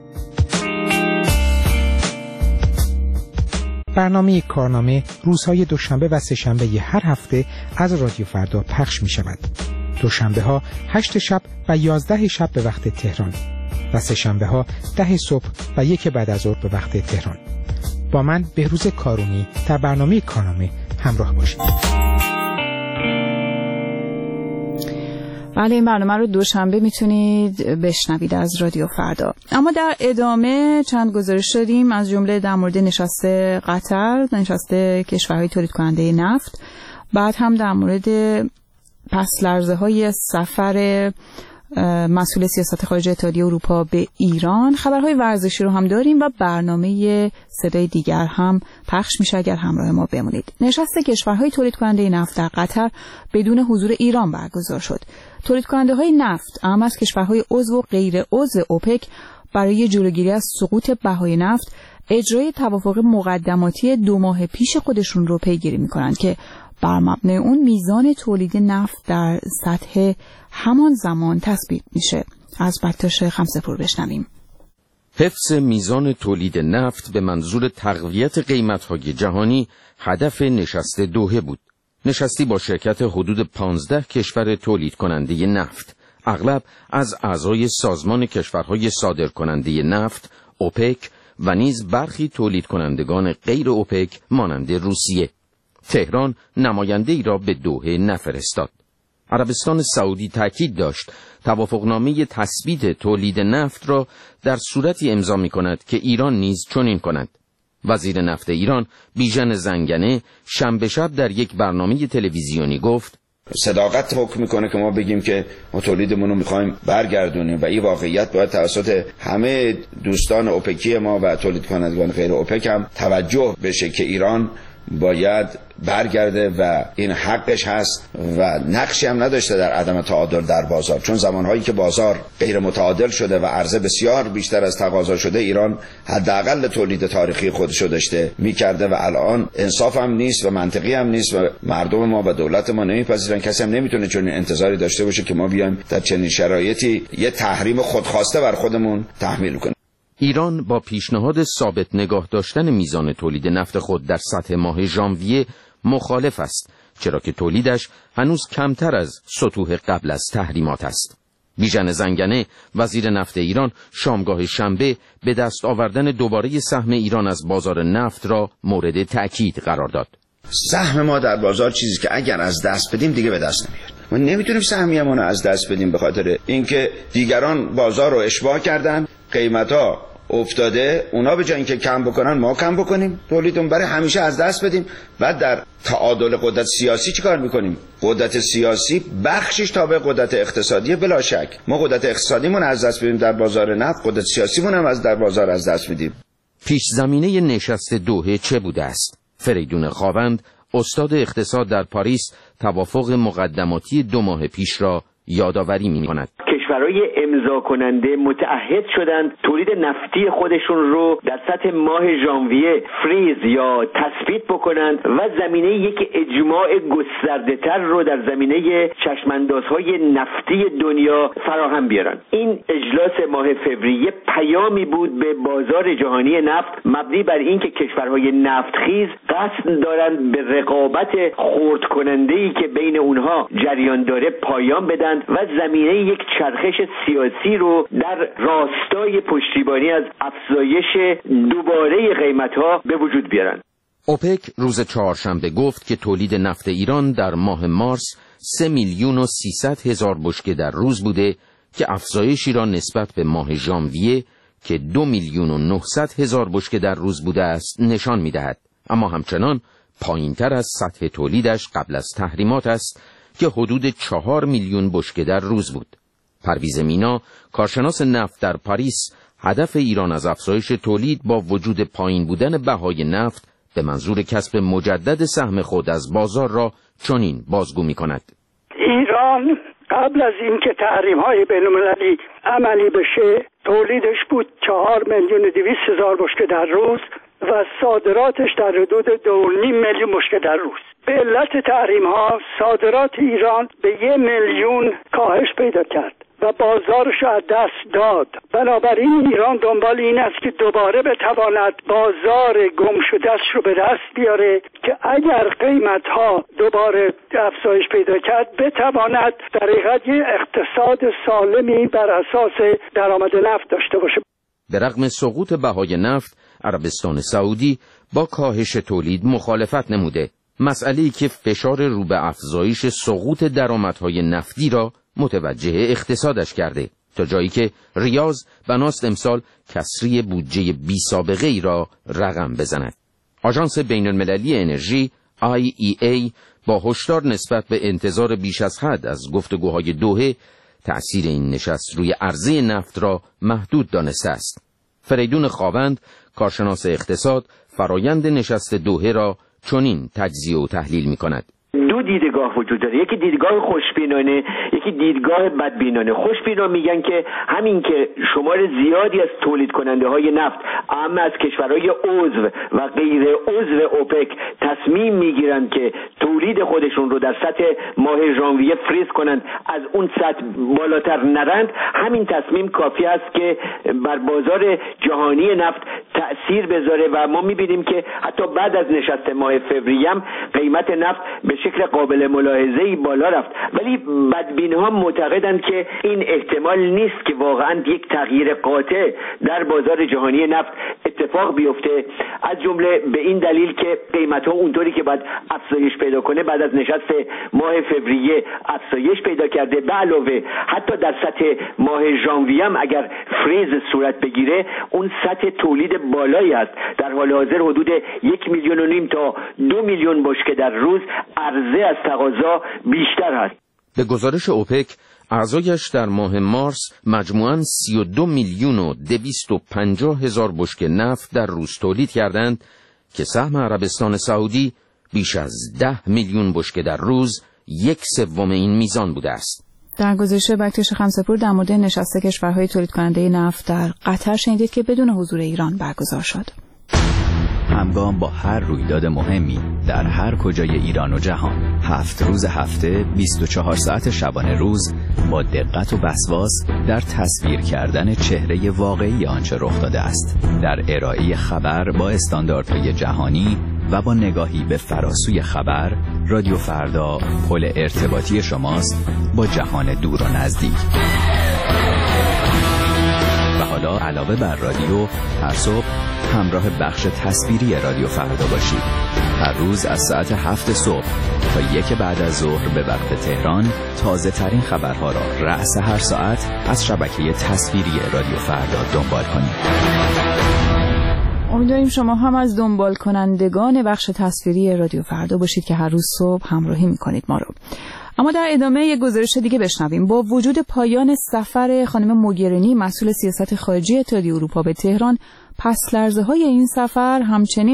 برنامه یک کارنامه روزهای دوشنبه و سه‌شنبه هر هفته از رادیو فردا پخش می شود. دوشنبه ها 8 شب و 11 شب به وقت تهران و سه‌شنبه ها 10 صبح و 1 بعد از ظهر به وقت تهران. با من بهروز کارونی در برنامه کارنامه همراه باشید. بله، این برنامه رو دوشنبه میتونید بشنوید از رادیو فردا. اما در ادامه چند گزارش داریم، از جمله در مورد نشست قطر، نشست کشورهای تولید کننده نفت، بعد هم در مورد پس لرزه های سفر مسئول سیاست خارجی اتحادیه اروپا به ایران. خبرهای ورزشی رو هم داریم و برنامه صدای دیگر هم پخش میشه اگر همراه ما بمونید. نشست کشورهای تولید کننده نفت در قطر بدون حضور ایران برگزار شد. تولید کننده های نفت اما از کشورهای عضو و غیر عضو اوپک برای جلوگیری از سقوط بهای نفت اجرای توافق مقدماتی 2 ماه پیش خودشون رو پیگیری میکنند که بر مبنای اون میزان تولید نفت در سطح همان زمان تثبیت میشه. از بکتاش خمسه‌پور بشنویم. حفظ میزان تولید نفت به منظور تقویت قیمت‌های جهانی هدف نشست دوحه بود. نشستی با شرکت حدود 15 کشور تولید کننده نفت، اغلب از اعضای سازمان کشورهای صادر کننده نفت اوپک و نیز برخی تولید کنندگان غیر اوپک مانند روسیه. تهران نماینده ای را به دوحه نفرستاد. عربستان سعودی تاکید داشت توافقنامه تثبیت تولید نفت را در صورتی امضا می کند که ایران نیز چنین کند. وزیر نفت ایران بیژن زنگنه شنبه شب در یک برنامه تلویزیونی گفت صداقت حکم میکنه که ما بگیم که ما تولیدمون رو میخوایم برگردونیم و این واقعیت باید توسط همه دوستان اوپکی ما و تولید کنندگان غیر اوپک هم توجه بشه که ایران باید برگرده و این حقش هست و نقشی هم نداشته در عدم تعادل در بازار، چون زمانهایی که بازار غیر متعادل شده و عرضه بسیار بیشتر از تقاضا شده ایران حداقل تولید تاریخی خودشو داشته میکرده و الان انصاف هم نیست و منطقی هم نیست و مردم ما و دولت ما نمیپذیرن. کسی هم نمیتونه چون انتظاری داشته باشه که ما بیایم در چنین شرایطی یه تحریم خودخواسته بر خودمون تحمیل کنیم. ایران با پیشنهاد ثابت نگاه داشتن میزان تولید نفت خود در سطح ماه ژانویه مخالف است، چرا که تولیدش هنوز کمتر از سطوح قبل از تحریمات است. بیژن زنگنه وزیر نفت ایران شامگاه شنبه به دست آوردن دوباره سهم ایران از بازار نفت را مورد تأکید قرار داد. سهم ما در بازار چیزی که اگر از دست بدیم دیگه به دست نمیاد. ما نمیتونیم سهمیمون رو از دست بدیم به خاطر اینکه دیگران بازار رو اشباع کردن، قیمتا افتاده، اونا به جای اینکه کم بکنن ما کم بکنیم تولیدمون، برای همیشه از دست بدیم. بعد در تعادل قدرت سیاسی چیکار میکنیم؟ قدرت سیاسی بخشش تابع قدرت اقتصادی، بلا شک ما قدرت اقتصادیمون از دست بدیم در بازار نفت، قدرت سیاسیمون هم در بازار از دست میدیم. پیش زمینه نشست دوحه چه بوده است؟ فریدون خاوند، استاد اقتصاد در پاریس، توافق مقدماتی 2 ماه پیش را یادآوری می‌کند. کشورهای امضا کننده متعهد شدند تولید نفتی خودشون رو در سطح ماه ژانویه فریز یا تثبیت بکنند و زمینه یک اجماع گسترده‌تر رو در زمینه چشم‌اندازهای نفتی دنیا فراهم بیارن. این اجلاس ماه فوریه پیامی بود به بازار جهانی نفت مبنی بر اینکه کشورهای نفتخیز قصد دارند به رقابت خرد کننده‌ای که بین اونها جریان داره پایان بدن و زمینه یک چرخش سیاسی رو در راستای پشتیبانی از افزایش دوباره قیمت‌ها به وجود بیارن. اوپک روز چهارشنبه گفت که تولید نفت ایران در ماه مارس 3,300,000 بشکه در روز بوده که افزایشی را نسبت به ماه ژانویه که 2,900,000 بشکه در روز بوده است نشان می‌دهد، اما همچنان پایین‌تر از سطح تولیدش قبل از تحریمات است که حدود 4 میلیون بشکه در روز بود. پرویز مینا، کارشناس نفت در پاریس، هدف ایران از افزایش تولید با وجود پایین بودن بهای نفت به منظور کسب مجدد سهم خود از بازار را چنین بازگو می‌کند. ایران قبل از اینکه تحریم‌های بین‌المللی عملی بشه تولیدش بود 4,200,000 بشکه در روز و صادراتش در حدود 2.5 میلیون بشکه در روز. به علت تحریم‌ها صادرات ایران به 1 میلیون کاهش پیدا کرد و بازارش را از دست داد. بنابراین ایران دنبال این است که دوباره بتواند بازار گم شده‌اش رو به دست بیاره که اگر قیمت‌ها دوباره افزایش پیدا کرد بتواند در حقیقت یک اقتصاد سالمی بر اساس درآمد نفت داشته باشه. به رغم سقوط بهای نفت، عربستان سعودی با کاهش تولید مخالفت نموده، مسئله‌ای که فشار رو به افزایش سقوط درآمدهای نفتی را متوجه اقتصادش کرده، تا جایی که ریاض بناست امسال کسری بودجه بی سابقه ای را رقم بزند. آژانس بین‌المللی انرژی IEA با هشدار نسبت به انتظار بیش از حد از گفتگوهای دوحه، تأثیر این نشست روی عرضه نفت را محدود دانسته است. فریدون خاوند، کارشناس اقتصاد، فرایند نشست دوحه را چنین تجزیه و تحلیل می‌کند. دو دیدگاه وجود داره، یکی دیدگاه خوشبینانه، یکی دیدگاه بدبینانه. خوشبینا میگن که همین که شمار زیادی از تولید کننده های نفت اما از کشورهای عضو و غیر عضو اوپک تصمیم میگیرند که تولید خودشون رو در سطح ماه ژانویه فریز کنند، از اون سطح بالاتر نرند، همین تصمیم کافی است که بر بازار جهانی نفت تأثیر بذاره و ما میبینیم که حتی بعد از نشست ماه فوریه هم قیمت نفت به شکل قابل ملاحظه‌ای بالا رفت. ولی بدبین‌ها معتقدند که این احتمال نیست که واقعاً یک تغییر قاطع در بازار جهانی نفت اتفاق بیفته، از جمله به این دلیل که قیمت‌ها اونطوری که باید افزایش پیدا کنه بعد از نشست ماه فوریه افزایش پیدا کرده. به علاوه حتی در سطح ماه ژانویه هم اگر فریز صورت بگیره اون سطح تولید بالایی است، در حال حاضر حدود 1,5 میلیون تا 2 میلیون بشکه در روز، عرضه از تقاضا بیشتر هست. به گزارش اوپک، اعضایش در ماه مارس مجموعاً 32,250,000 بشکه نفت در روز تولید کردند که سهم عربستان سعودی بیش از 10 میلیون بشکه در روز، 1/3 این میزان بوده است. در گزارش بکتش خمسپور در مورد نشست کشورهای تولید کننده نفت در قطر شنیدید که بدون حضور ایران برگزار شد. همگام با هر رویداد مهمی در هر کجای ایران و جهان، 7 روز هفته، 24 ساعت شبانه روز، با دقت و وسواس در تصویر کردن چهره واقعی آنچه رخ داده است، در ارائه خبر با استانداردهای جهانی و با نگاهی به فراسوی خبر، رادیو فردا پل ارتباطی شماست با جهان دور و نزدیک. و حالا علاوه بر رادیو، هر صبح همراه بخش تصویری رادیو فردا باشید هر روز از ساعت 7 صبح تا 1 بعد از ظهر به وقت تهران تازه ترین خبرها را رأس هر ساعت از شبکه تصویری رادیو فردا دنبال کنید. امیدواریم شما هم از دنبال کنندگان بخش تصویری رادیو فردا باشید که هر روز صبح همراهی میکنید ما رو. اما در ادامه یک گزارش دیگه بشنویم. با وجود پایان سفر خانم موگرینی مسئول سیاست خارجی اتحادیه اروپا به تهران، پس لرزه های این سفر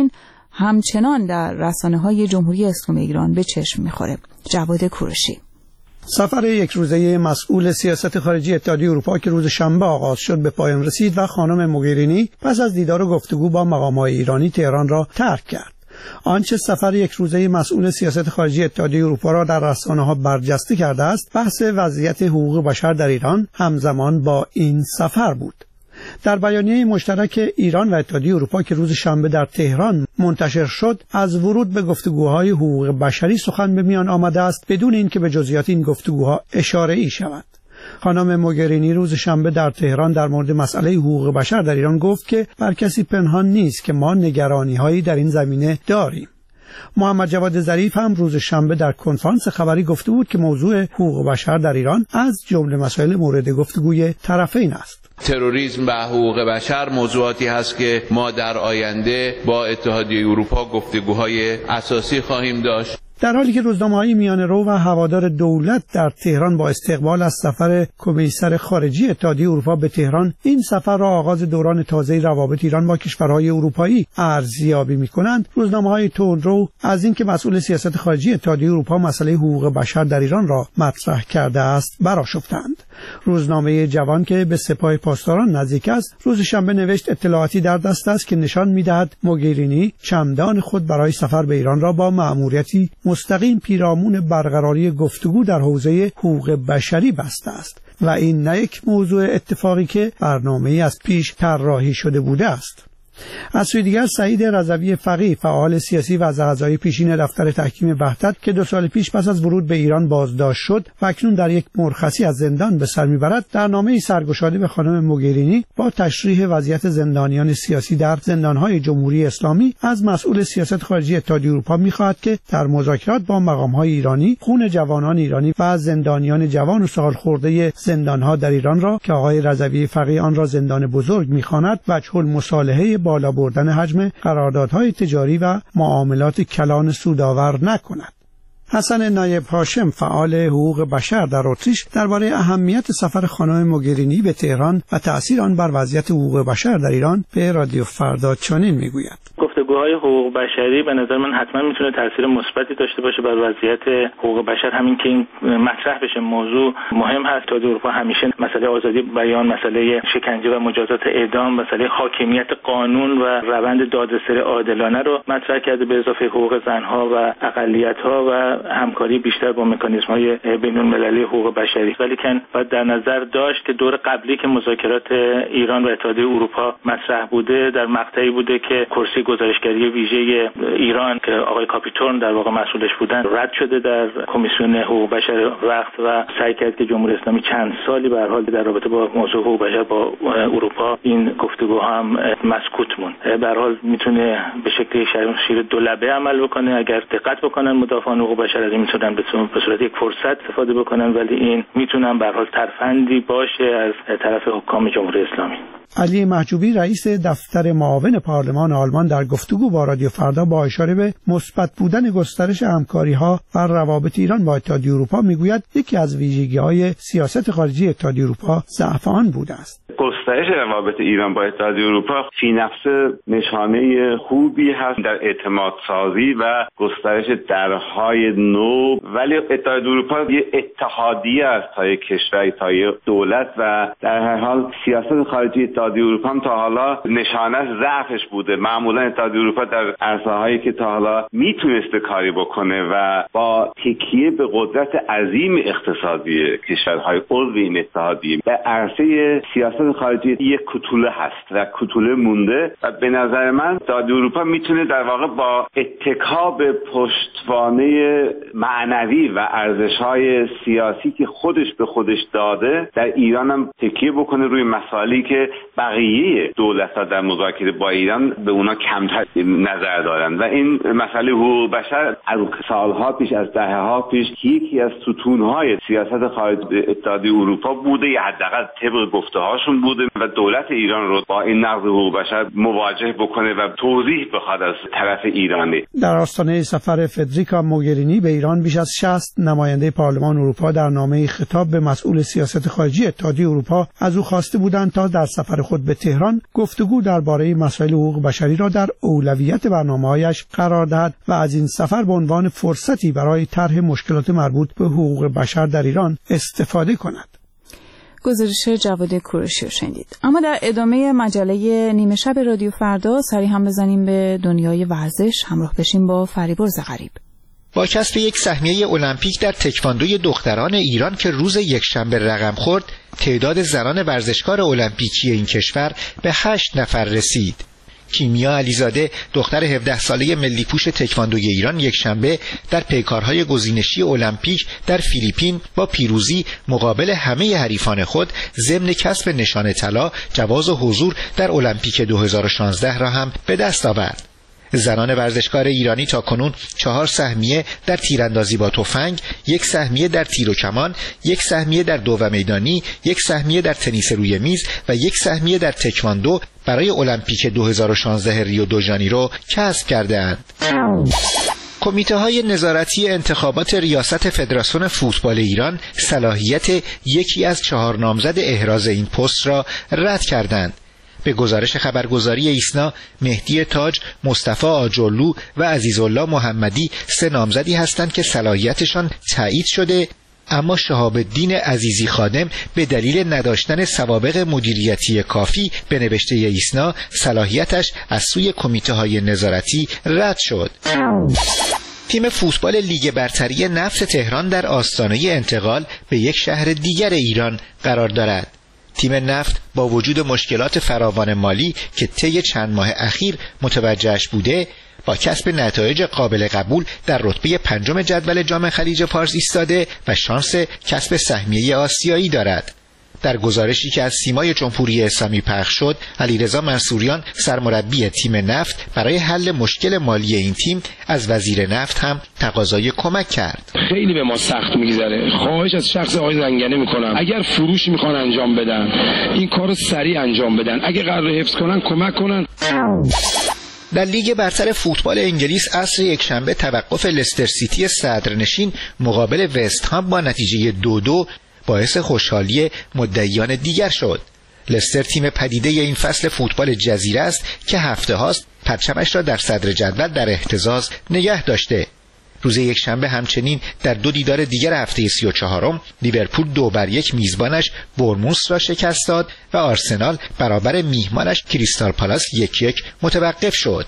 همچنان در رسانه‌های جمهوری اسلامی ایران به چشم می‌خوره. جواد کوروشی. سفر یک روزه مسئول سیاست خارجی اتحادیه اروپا که روز شنبه آغاز شد به پایان رسید و خانم موگرینی پس از دیدار و گفتگو با مقام‌های ایرانی تهران را ترک کرد. آنچه سفر یک روزه مسئول سیاست خارجی اتحادیه اروپا را در رسانه‌ها برجسته کرده است، بحث وضعیت حقوق بشر در ایران همزمان با این سفر بود. در بیانیه مشترک ایران و اتحادیه اروپا که روز شنبه در تهران منتشر شد، از ورود به گفتگوهای حقوق بشری سخن به میان آمده است بدون اینکه به جزئیات این گفتگوها اشاره‌ای شود. خانم موگرینی روز شنبه در تهران در مورد مسئله حقوق بشر در ایران گفت که بر کسی پنهان نیست که ما نگرانی‌هایی در این زمینه داریم. محمد جواد ظریف هم روز شنبه در کنفرانس خبری گفته بود که موضوع حقوق بشر در ایران از جمله مسائل مورد گفتگوی طرفین است. تروریسم و حقوق بشر موضوعاتی هست که ما در آینده با اتحادیه اروپا گفتگوهای اساسی خواهیم داشت. در حالی که روزنامه‌های میانه‌رو و هوادار دولت در تهران با استقبال از سفر کمیسر خارجی اتحادیه اروپا به تهران این سفر را آغاز دوران تازه روابط ایران با کشورهای اروپایی ارزیابی می‌کنند، روزنامه‌های تندرو از اینکه مسئول سیاست خارجی اتحادیه اروپا مسئله حقوق بشر در ایران را مطرح کرده است برآشفتند. روزنامه جوان که به سپاه پاسداران نزدیک است روز شنبه نوشت اطلاعاتی در دست است که نشان می‌دهد موگرینی چمدان خود برای سفر به ایران را با مأموریتی مستقیم پیرامون برقراری گفتگو در حوزه حقوق بشری بسته است و این نه یک موضوع اتفاقی که برنامه‌ای از پیش طراحی شده بوده است. از سوی دیگر سعید رضوی فقیه فعال سیاسی و از اعضای پیشین دفتر تحکیم وحدت که 2 سال پیش پس از ورود به ایران بازداشت شد و اکنون در یک مرخصی از زندان به سر میبرد، در نامه‌ای سرگشاده به خانم موگرینی با تشریح وضعیت زندانیان سیاسی در زندان‌های جمهوری اسلامی از مسئول سیاست خارجی اتحادیه اروپا می‌خواهد که در مذاکرات با مقام‌های ایرانی خون جوانان ایرانی و زندانیان جوان و سالخورده زندان‌ها در ایران را که آقای رضوی فقیه آن را زندان بزرگ می‌خواند وجه المصالحه بالا بردن حجم قراردادهای تجاری و معاملات کلان سودآور نکند. حسن نایب هاشم فعال حقوق بشر در اتریش درباره اهمیت سفر خانم موگرینی به تهران و تأثیر آن بر وضعیت حقوق بشر در ایران به رادیو فردا چنین میگوید: گفتگوهای حقوق بشری به نظر من حتما میتونه تاثیر مثبتی داشته باشه بر وضعیت حقوق بشر. همین که این مطرح بشه موضوع مهم هست. تا اروپا همیشه مسئله آزادی بیان، مسئله شکنجه و مجازات اعدام، مسئله حاکمیت قانون و روند دادرسی عادلانه رو مطرح کرده به اضافه حقوق زنها و اقلیت‌ها و همکاری بیشتر با مکانیزم‌های بین‌المللی حقوق بشری. ولی باید در نظر داشت که دور قبلی که مذاکرات ایران و اتحادیه اروپا مطرح بوده در مقطعی بوده که کرسی گزارشگری ویژه ایران که آقای کاپیتون در واقع مسئولش بودن رد شده در کمیسیون حقوق بشر وقت و سعی کرد که جمهوری اسلامی چند سالی به هر حال در رابطه با موضوع حقوق بشر با اروپا این گفتگوها هم مسکوت موند. به هر حال میتونه به شکل شیر دولبه عمل بکنه اگر دقت بکنن مدافعان حقوق بشر از این میتونن به صورت یک فرصت استفاده بکنن، ولی این میتونن به هر حال ترفندی باشه از طرف حکام جمهوری اسلامی. علی محجوبی رئیس دفتر معاون پارلمان آلمان در گفتگو با رادیو فردا با اشاره به مثبت بودن گسترش همکاری‌ها و روابط ایران با اتحادیه اروپا میگوید یکی از ویژگی‌های سیاست خارجی اتحادیه اروپا ضعف آن بوده است. گسترش روابط ایران با اتحادیه اروپا فی نفسه نشانه خوبی هست در اعتماد سازی و گسترش درهای نو، ولی اتحادیه اروپا یه اتحادیه است تا یک کشور، تا یک دولت و در هر حال سیاست خارجی اتحادیه اروپا هم تا حالا نشانه ضعفش بوده. معمولا اتحادیه اروپا در عرصه‌هایی که تا حالا میتونسته کاری بکنه و با تکیه به قدرت عظیم اقتصادی کشورهای عضو این اتحادیه به عرصه سیاست خارجی خارجی یک کوتوله هست و کوتوله مونده و به نظر من اتحادیه اروپا میتونه در واقع با اتکا به پشتوانه معنوی و ارزش‌های سیاسی که خودش به خودش داده در ایران هم تکیه بکنه روی مسائلی که بقیه دولت‌ها در مذاکره با ایران به اونا کمتر نظر دارن و این مسئله حقوق بشر از سالها پیش، از دهه‌ها پیش یکی از ستون‌های سیاست خارجی اتحادیه اروپا بوده یا حداقل طبق گفته‌هاشون بوده و دولت ایران رو با این نقض حقوق بشر مواجه بکنه و توضیح بخواد از طرف ایرانی. در آستانه سفر فدریکا موگرینی به ایران بیش از 60 نماینده پارلمان اروپا در نامه خطاب به مسئول سیاست خارجی اتحادیه اروپا از او خواسته بودند تا در سفر خود به تهران گفتگو درباره مسائل حقوق بشری را در اولویت برنامه‌هایش قرار دهد و از این سفر به عنوان فرصتی برای طرح مشکلات مربوط به حقوق بشر در ایران استفاده کند. گزارش جواد کوروشی رو شنیدید. اما در ادامه مجله نیمه شب رادیو فردا سری هم بزنیم به دنیای ورزش. همراه بشیم با فریبرز غریب. با کسب یک سهمیه المپیک در تکواندوی دختران ایران که روز یکشنبه رقم خورد، تعداد زنان ورزشکار المپیکی این کشور به 8 نفر رسید. کیمیا علیزاده دختر 17 ساله ملی پوش تکواندوی ایران یکشنبه در پیکارهای گزینشی المپیک در فیلیپین با پیروزی مقابل همه حریفان خود ضمن کسب نشان طلا جواز حضور در المپیک 2016 را هم به دست آورد. زنان ورزشکار ایرانی تا کنون 4 سهمیه در تیراندازی با تفنگ، 1 سهمیه در تیر و کمان، 1 سهمیه در دو میدانی، 1 سهمیه در تنیس روی میز و 1 سهمیه در تکواندو برای المپیک 2016 ریو دو ژانیرو کسب کرده‌اند. کمیته های نظارتی انتخابات ریاست فدراسیون فوتبال ایران صلاحیت یکی از 4 نامزد احراز این پست را رد کردند. به گزارش خبرگزاری ایسنا، مهدی تاج، مصطفی آجرلو و عزیزالله محمدی 3 نامزدی هستند که صلاحیتشان تایید شده، اما شهاب الدین عزیزی خادم به دلیل نداشتن سوابق مدیریتی کافی به نوشته ایسنا صلاحیتش از سوی کمیته های نظارتی رد شد. تیم فوتبال لیگ برتری نفت تهران در آستانه انتقال به یک شهر دیگر ایران قرار دارد. تیم نفت با وجود مشکلات فراوان مالی که طی چند ماه اخیر متوجهش بوده، با کسب نتایج قابل قبول در رتبه 5 جدول جام خلیج فارس ایستاده و شانس کسب سهمیه آسیایی دارد. در گزارشی که از سیمای جمهوری اسلامی پخش شد، علیرضا منصوریان سرمربی تیم نفت برای حل مشکل مالی این تیم از وزیر نفت هم تقاضای کمک کرد. خیلی به ما سخت میگذره. خواهش از شخص آقای زنگنه میکنم اگر فروش میخوان انجام بدن این کارو سریع انجام بدن، اگه قرار حفظ کنن کمک کنن. در لیگ برتر فوتبال انگلیس عصر یکشنبه توقف لستر سیتی صدرنشین مقابل وست هم با نتیجه 2-2 باعث خوشحالی مدعیان دیگر شد. لستر تیم پدیده این فصل فوتبال جزیره است که هفته هاست پرچمش را در صدر جدول در اهتزاز نگه داشته. روز یکشنبه همچنین در 2 دیدار دیگر هفته 34م لیورپول 2-1 میزبانش بورنموث را شکست داد و آرسنال برابر میهمانش کریستال پالاس 1-1 متوقف شد.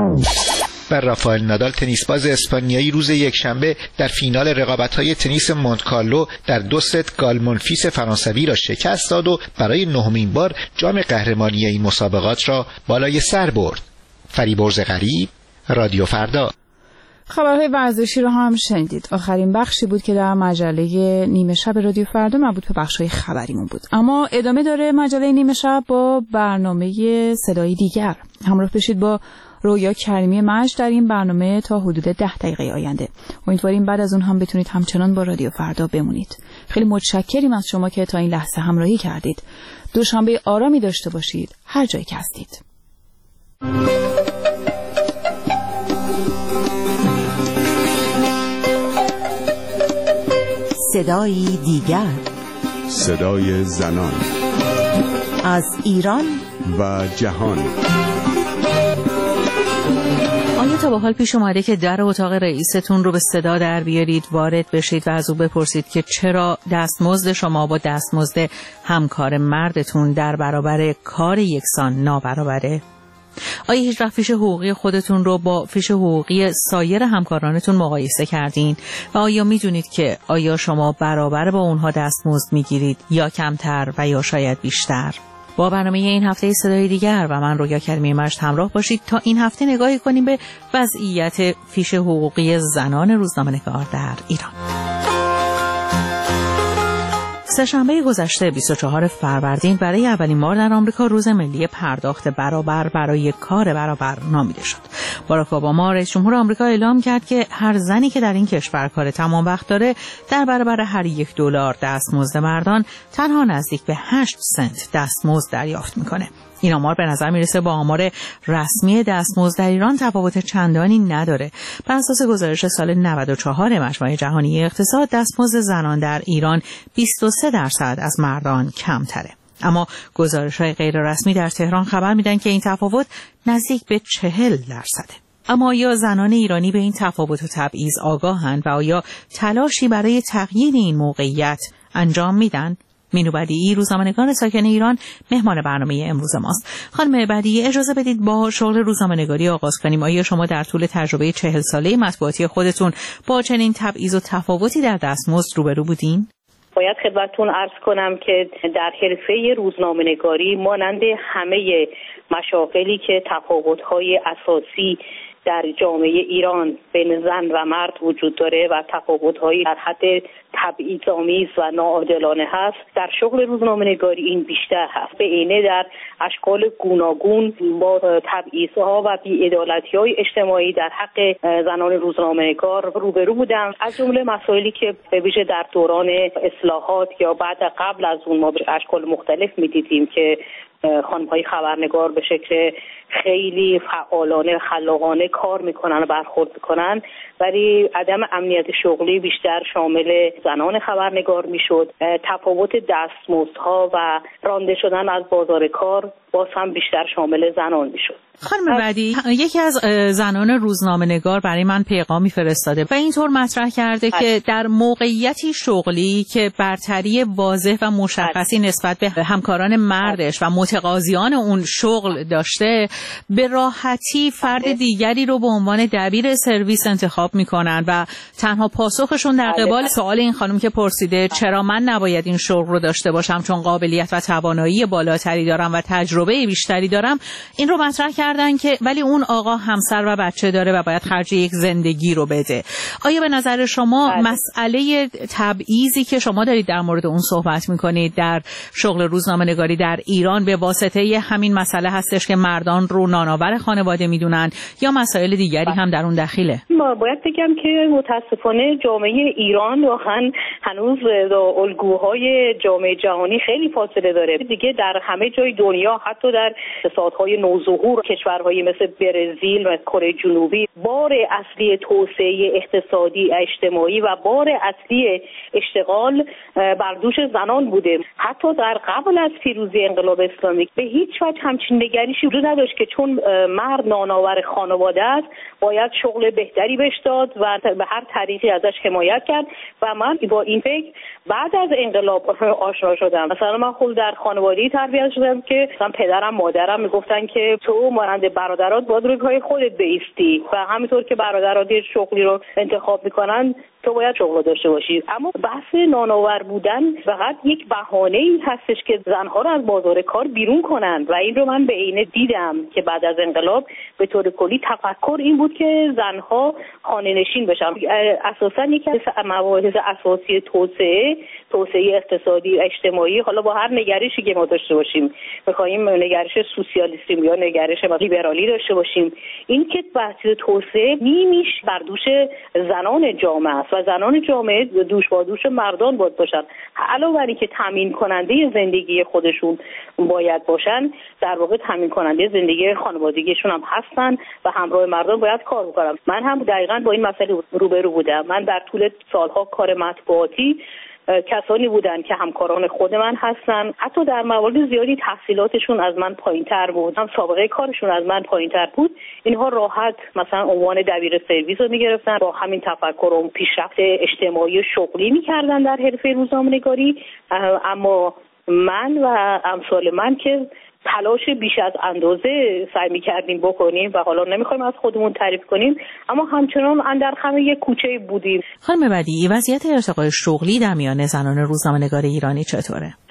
و رافائل نادال تنیسباز اسپانیایی روز یکشنبه در فینال رقابت‌های تنیس مونت کارلو در 2 ست گالمونفیس فرانسوی را شکست داد و برای 9مین بار جام قهرمانی این مسابقات را بالای سر برد. فریبرز غریب، رادیو فردا. خبرهای ورزشی رو هم شنیدید. آخرین بخشی بود که در مجله نیمه شب رادیو فردا مربوط به بخش‌های خبریمون بود. اما ادامه داره مجله نیمه شب با برنامه صدای دیگر. همراه بشید با رویا کریمی مجد در این برنامه تا حدود 10 دقیقه آینده. امیدواریم بعد از اون هم بتونید همچنان با رادیو فردا بمونید. خیلی متشکریم از شما که تا این لحظه همراهی کردید. دوشنبه آرامی داشته باشید هر جایی که هستید. صدای دیگر، صدای زنان از ایران و جهان. آیا تا به حال پیش اومده که در اتاق رئیستون رو به صدا در بیارید، وارد بشید و از او بپرسید که چرا دستمزد شما با دستمزد همکار مردتون در برابر کار یکسان نابرابره؟ آیا هیچ وقت فیش حقوقی خودتون رو با فیش حقوقی سایر همکارانتون مقایسه کردین و آیا میدونید که آیا شما برابر با اونها دستمزد میگیرید یا کمتر و یا شاید بیشتر؟ با برنامه این هفته صدای دیگر و من رویا کریمی مجد همراه باشید تا این هفته نگاهی کنیم به وضعیت فیش حقوقی زنان روزنامه‌نگار در ایران. سه‌شنبه گذشته 24 فروردین برای اولین بار در آمریکا روز ملی پرداخت برابر برای کار برابر نامیده شد. باراک اوباما رئیس جمهور آمریکا اعلام کرد که هر زنی که در این کشور کار تمام وقت داره در برابر هر $1 دستمزد مردان تنها نزدیک به 8 سنت دستمزد دریافت میکنه. این آمار به نظر میرسه با آمار رسمی دستمزد در ایران تفاوت چندانی نداره. بر اساس گزارش سال 94 مجمع جهانی اقتصاد، دستمزد زنان در ایران 23% از مردان کمتره. اما گزارش‌های غیر رسمی در تهران خبر میدن که این تفاوت نزدیک به 40%. اما آیا زنان ایرانی به این تفاوت و تبعیض آگاهند و آیا تلاشی برای تغییر این موقعیت انجام میدن؟ مینو بدیعی، روزنامه‌نگار ساکن ایران، مهمان برنامه امروز ماست. خانم بدیعی، اجازه بدید با شغل روزنامه‌نگاری آغاز کنیم. آیا شما در طول تجربه 40 ساله مطبوعاتی خودتون با چنین تبعیض و تفاوتی در دستمزد روبرو بودین؟ باید خدمتتون عرض کنم که در حرفه روزنامه‌نگاری مانند همه مشاغلی که تفاوت‌های اساسی در جامعه ایران بین زن و مرد وجود داره و تفاوت‌هایی در حد تبعیض‌آمیز و ناعادلانه هست، در شغل روزنامه‌نگاری این بیشتر هست. به عینه در اشکال گوناگون با تبعیض‌ها و بی‌عدالتی‌های اجتماعی در حق زنان روزنامه‌نگار روبرو بودم. از جمله مسائلی که به ویژه در دوران اصلاحات یا بعد قبل از اون ما به اشکال مختلف می‌دیدیم که خانم‌های خبرنگار به شکل خیلی فعالانه خلاقانه کار میکنن و برخورد میکنن، ولی عدم امنیت شغلی بیشتر شامل زنان خبرنگار میشد. تفاوت دستمزدها و رانده شدن از بازار کار باز هم بیشتر شامل زنان میشد. خانم بدیعی، یکی از زنان روزنامه‌نگار برای من پیغامی فرستاده و اینطور مطرح کرده که در موقعیتی شغلی که برتری واضح و مشخصی نسبت به همکاران مردش و متقاضیان اون شغل داشته، به راحتی فرد دیگری رو به عنوان دبیر سرویس انتخاب میکنن و تنها پاسخشون در قبال سوال این خانم که پرسیده چرا من نباید این شغل رو داشته باشم چون قابلیت و توانایی بالاتری دارم و تجربه بیشتری دارم، این رو مطرح کردن که ولی اون آقا همسر و بچه داره و باید خرج یک زندگی رو بده. آیا به نظر شما مسئله تبعیضی که شما دارید در مورد اون صحبت میکنید در شغل روزنامه‌نگاری در ایران به واسطه همین مسئله هستش که مردان رو نانآور خانواده میدونن یا مسائل دیگری هم در اون دخیله؟ ما باید بگم که متاسفانه جامعه ایران واقعا هنوز الگوهای جامعه جهانی خیلی فاصله داره. دیگه در همه جای دنیا، حتی در اقتصادهای نوظهور کشورهای مثل برزیل و کره جنوبی، بار اصلی توسعه اقتصادی اجتماعی و بار اصلی اشتغال بر دوش زنان بوده. حتی در قبل از پیروزی انقلاب اسلامی به هیچ وجه همچین نگرشی وجود نداشت که چون مرد نانآور خانواده است باید شغل بهتری بهش داد و به هر طریقی ازش حمایت کرد. و من با این فکر بعد از انقلاب آشنا شدم. مثلا من خود در خانواده‌ای تربیت شدم که مثلا پدرم مادرم میگفتن که تو مانند برادرات باید روی پای خودت بایستی و همینطور که برادرات شغلی رو انتخاب میکنن تو باید شغل داشته باشی. اما بحث نانآور بودن فقط یک بهانه‌ای هستش که زنها رو از بازار کار بیرون کنن و این رو من به عینه دیدم که بعد از انقلاب به طور کلی تفکر این بود که زنها خانه‌نشین بشن. اساساً یکی از مباحث اساسی توسعه اقتصادی اجتماعی، حالا با هر نگرشی که ما داشته باشیم، بخوایم نگرش سوسیالیستی یا نگرش لیبرالی داشته باشیم، این که بحث توسعه نیمیش بر دوش زنان جامعه است و زنان جامعه دوش با دوش مردان باید باشن. علاوه بر اینکه تامین کننده زندگی خودشون باید باشن، در واقع تامین کننده زندگی خانوادگیشون هم هستن و همراه مردان باید کار بکنن. من هم دقیقاً با این مسئله روبرو بودم. من در طول سالها کار مطبوعاتی کسانی بودن که همکاران خود من هستن، حتی در موارد زیادی تحصیلاتشون از من پایین‌تر بود، هم سابقه کارشون از من پایین‌تر بود. اینها راحت مثلا عنوان دبیر سرویس رو می‌گرفتن، با همین تفکر و پیشرفت اجتماعی و شغلی می‌کردن در حرفه روزنامه‌نگاری. اما من و امثال من که تلاش بیش از اندازه سعی می‌کردیم بکنیم و حالا نمی‌خوایم از خودمون تعریف کنیم، اما همچنان اندر خم یک کوچه بودیم. خانم بدیعی، وضعیت ارتقای شغلی در میان زنان روزنامه‌نگار ایرانی چطوره؟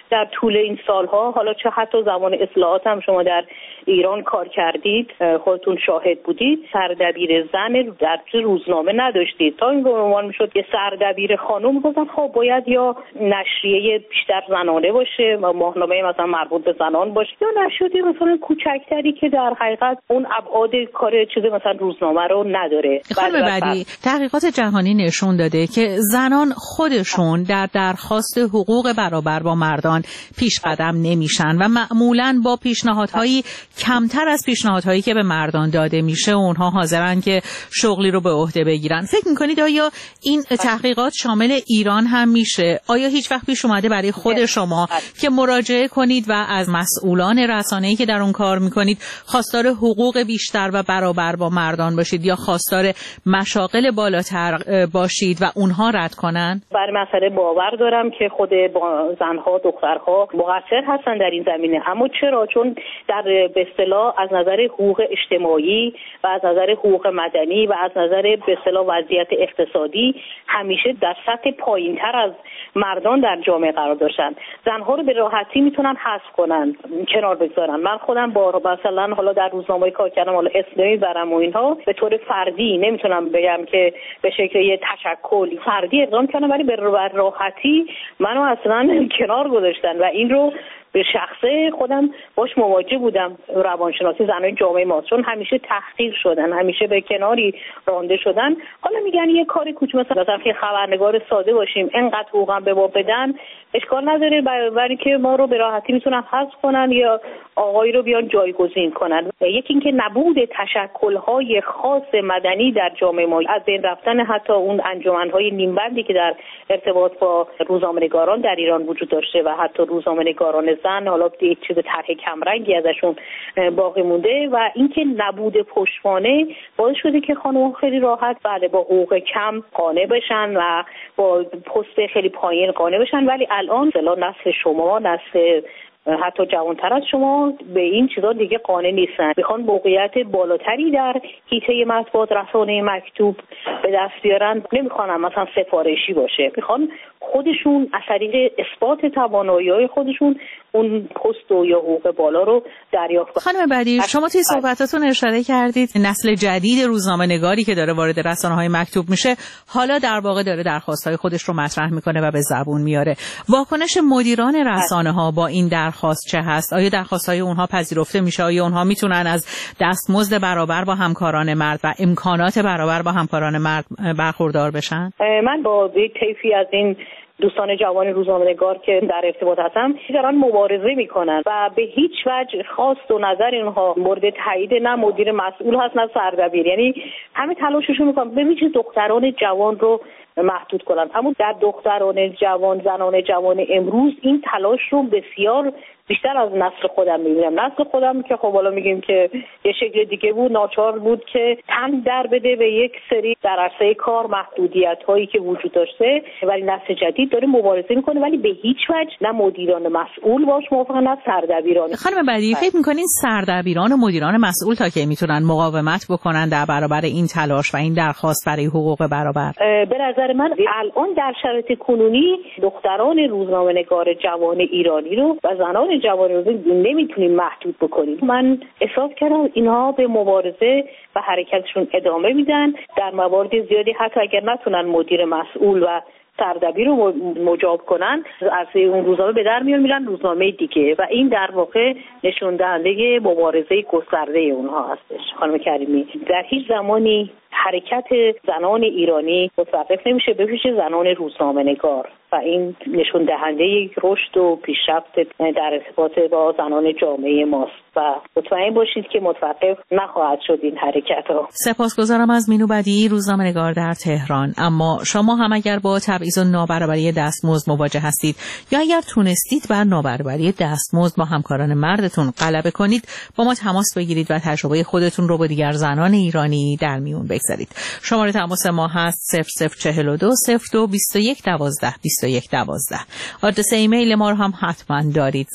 در طول این سالها، حالا چه حتی زمان اصلاحات هم شما در ایران کار کردید، خودتون شاهد بودید، سردبیر زن در روزنامه نداشتید. تا این گمان میشد که سردبیر خانم گفتن خب باید یا نشریه بیشتر زنانه باشه، ماهنامه مثلا مربوط به زنان باشه، یا نشریه مثلا کوچکتری که در حقیقت اون ابعاد کار چیز مثلا روزنامه رو نداره. خانم بدی، تحقیقات جهانی نشون داده که زنان خودشون در درخواست حقوق برابر با مردان پیش قدم نمیشن و معمولاً با پیشنهادهایی کمتر از پیشنهادهایی که به مردان داده میشه اونها حاضرن که شغلی رو به عهده بگیرن. فکر میکنید آیا این تحقیقات شامل ایران هم میشه؟ آیا هیچ وقت پیش اومده برای خود شما که مراجعه کنید و از مسئولان رسانه‌ای که در اون کار میکنید خواستار حقوق بیشتر و برابر با مردان باشید یا خواستار مشاغل بالاتر باشید و اونها رد کنن؟ بر مسئله باور دارم که خود زنها، دخترها مقصر هستن در این زمینه. اما چرا؟ چون در به اصطلاح از نظر حقوق اجتماعی و از نظر حقوق مدنی و از نظر به اصطلاح وضعیت اقتصادی همیشه در سطح پایین‌تر از مردان در جامعه قرار داشتن. زنها رو به راحتی میتونن حذف کنن، کنار بگذارن. من خودم با مثلا حالا در روزنامه کار کردم، حالا اسمی برام و اینها، به طور فردی نمیتونم بگم که به شکل یه تشکلی فردی اقدام کردم، ولی به راحتی منو اصلا کنار گذاشتن و این رو به شخصه خودم باش مواجه بودم. روانشناسی زنای جامعه ما چون همیشه تحقیر شدن، همیشه به کناری رانده شدن. حالا میگن یه کاری کوچیک مثلا که خبرنگار ساده باشیم، اینقدر حقوقم به ما بدن، اشکال نداره، برای که ما رو به راحتی میتونن حذف کنن یا آقایی رو بیان جایگزین کنن. یکی اینکه نبود تشکل‌های خاص مدنی در جامعه ما، از بین رفتن حتی اون انجمن‌های نیمبندی که در ارتباط با روزنامه‌نگاران در ایران وجود داشته و حتی روزنامه‌نگاران زن، حالا یک چیز طرح کمرنگی ازشون باقی مونده و اینکه نبود پشتوانه باعث شده که خانم‌ها خیلی راحت بله با حقوق کم قانع بشن و با پست خیلی پایین قانع بشن. ولی الان نسل شما، نسل حتی جوانتر از شما به این چیزا دیگه قانع نیستن، میخوان موقعیت بالاتری در حیطه مطبوعات، رسانه مکتوب به دست بیارن، نمیخوان مثلا سفارشی باشه، میخوان خودشون از طریق اثبات توانایی‌های خودشون اون پست و یا حقوق بالا رو دریافت کنن. خانم بدی، شما توی صحبتاتون اشاره کردید نسل جدید روزنامه‌نگاری که داره وارد رسانه‌های مکتوب میشه حالا در واقع داره درخواست‌های خودش رو مطرح میکنه و به زبون میاره. واکنش مدیران رسانه‌ها با این درخواست چه هست؟ آیا درخواست‌های اونها پذیرفته میشه؟ آیا اونها میتونن از دستمزد برابر با همکاران مرد و امکانات برابر با همکاران مرد برخوردار بشن؟ من با طیفی از این دوستان جوان روزنامه‌نگار که در ارتباط هستم دارن مبارزه میکنن و به هیچ وجه خواست و نظر اینها مورد تایید نه مدیر مسئول هست نه سردبیر، یعنی همه تلاششون میکنن ببینید دختران جوان رو محدود کنن. اما در دختران جوان، زنان جوان امروز این تلاش رو بسیار بیشتر از نسل خودم میبینم. نسل خودم که خب حالا میگیم که یه شکل دیگه بود، ناچار بود که تن در بده به یک سری در عرصه کار محدودیت هایی که وجود داشته، ولی نسل جدید داره مبارزه میکنه ولی به هیچ وجه نه مدیران مسئول باش موافقن نه سردبیران. خانم بدی، فکر میکنین سردبیران و مدیران مسئول تا کی میتونن مقاومت بکنن در برابر این تلاش و این درخواست برای حقوق برابر؟ به نظر من الان در شرایط کنونی دختران روزنامه‌نگار جوان ایرانی رو و زنان جوان رو نمیتونیم محدود بکنیم. من احساس کردم اینها به مبارزه و حرکتشون ادامه میدن، در موارد زیادی حتی اگر نتونن مدیر مسئول و سردبیر رو مجاب کنن از اون روزنامه به در میرن روزنامه دیگه و این در واقع نشون دهنده مبارزه گسترده اونها هستش. خانم کریمی، در هیچ زمانی حرکت زنان ایرانی متوقف نمیشه به پیش زنان روزنامه‌نگار و این نشون دهنده رشد و پیشرفت در ارتباط با زنان جامعه ماست و مطمئن باشید که متوقف نخواهد شد این حرکت ها. سپاسگزارم از مینو بدی، روزنامه‌نگار در تهران. اما شما هم اگر با تبعیض و نابرابری دستمزد مواجه هستید یا اگر تونستید بر نابرابری دستمزد با همکاران مردتون غلبه کنید، با ما تماس بگیرید و تجربه خودتون رو با دیگر زنان ایرانی در میون بگذارید. شماره تماس ما هست 0042 02 21 12 21 12. آدرس ایمیل ما رو هم حتما دارید،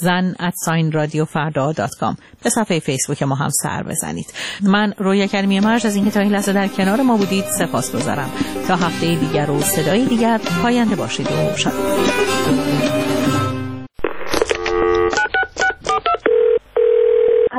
zan@radiofarda.com. به صفحه فیسبوک ما هم سر بزنید. من رویا کریمی مرج از اینکه تا این لحظه در کنار ما بودید سپاسگزارم. تا هفته دیگر و صدای دیگر پاینده باشید و شاد.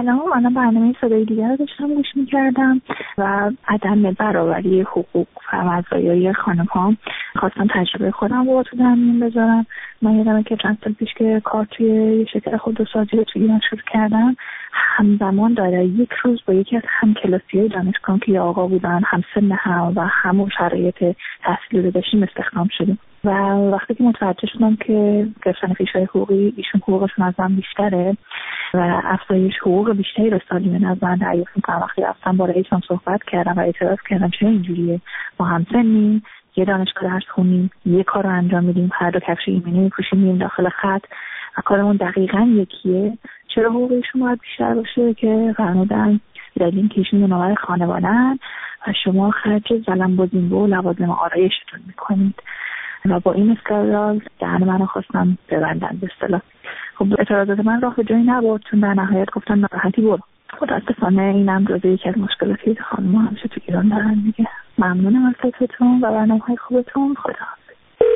سلام، من برنامه صدای دیگر رو داشتم گوش می‌کردم و عدم برابری حقوق و مزایای خانم‌ها خواستم تجربه خودم رو تو در میون بذارم. من یادمه که چند سال پیش که کار توی شرکت خودروسازی رو توی ایران شروع کردم، همزمان در یک روز با یکی از همکلاسی‌های دانشگاه که آقا بودن، همسن هم و همون شرایط تحصیلی رو داشتیم استخدام شدیم و وقتی که متوجه شدم که گرفتن فیش‌های حقوقی ایشون حقوقشون از من بیشتره و افزایش حقوق بیشتری رو سالیانه از من دریافت می‌کنم، وقتی رفتم با رئیسم صحبت کردم و اعتراض کردم چرا اینجوریه، ما همسنیم، یه دانشگاه درس خونیم، یه کار رو انجام میدیم، هر دو کفش ایمنی می‌پوشیم، میریم داخل خط و کارمون دقیقاً یکیه، چرا حقوق ایشون باید بیشتر باشه که فرمودن دلیل که ایشون منور خانواده‌ان و شما خرج زلم بازینگو و لوازم آرایشتون می‌کنید و با این استدلال دهن منو خواستم ببندن به اصطلاح. خب اعتراضات من راه به جایی نبرد، چون در نهایت گفتن ناراحتی برو. متاسفانه اینم جزو یکی از مشکلاتی که خانم‌ها همیشه تو ایران دارن دیگه. ممنونم از لطفتون و برنامه‌های خوبتون. خداحافظ.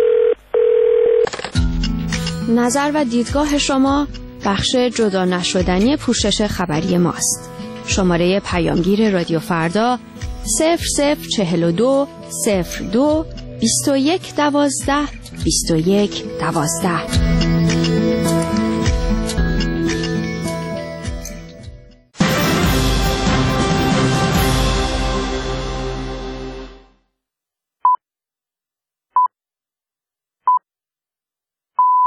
نظر و دیدگاه شما بخش جدا نشدنی پوشش خبری ماست. شماره پیامگیر رادیو فردا 0042 02 21 12 21 12.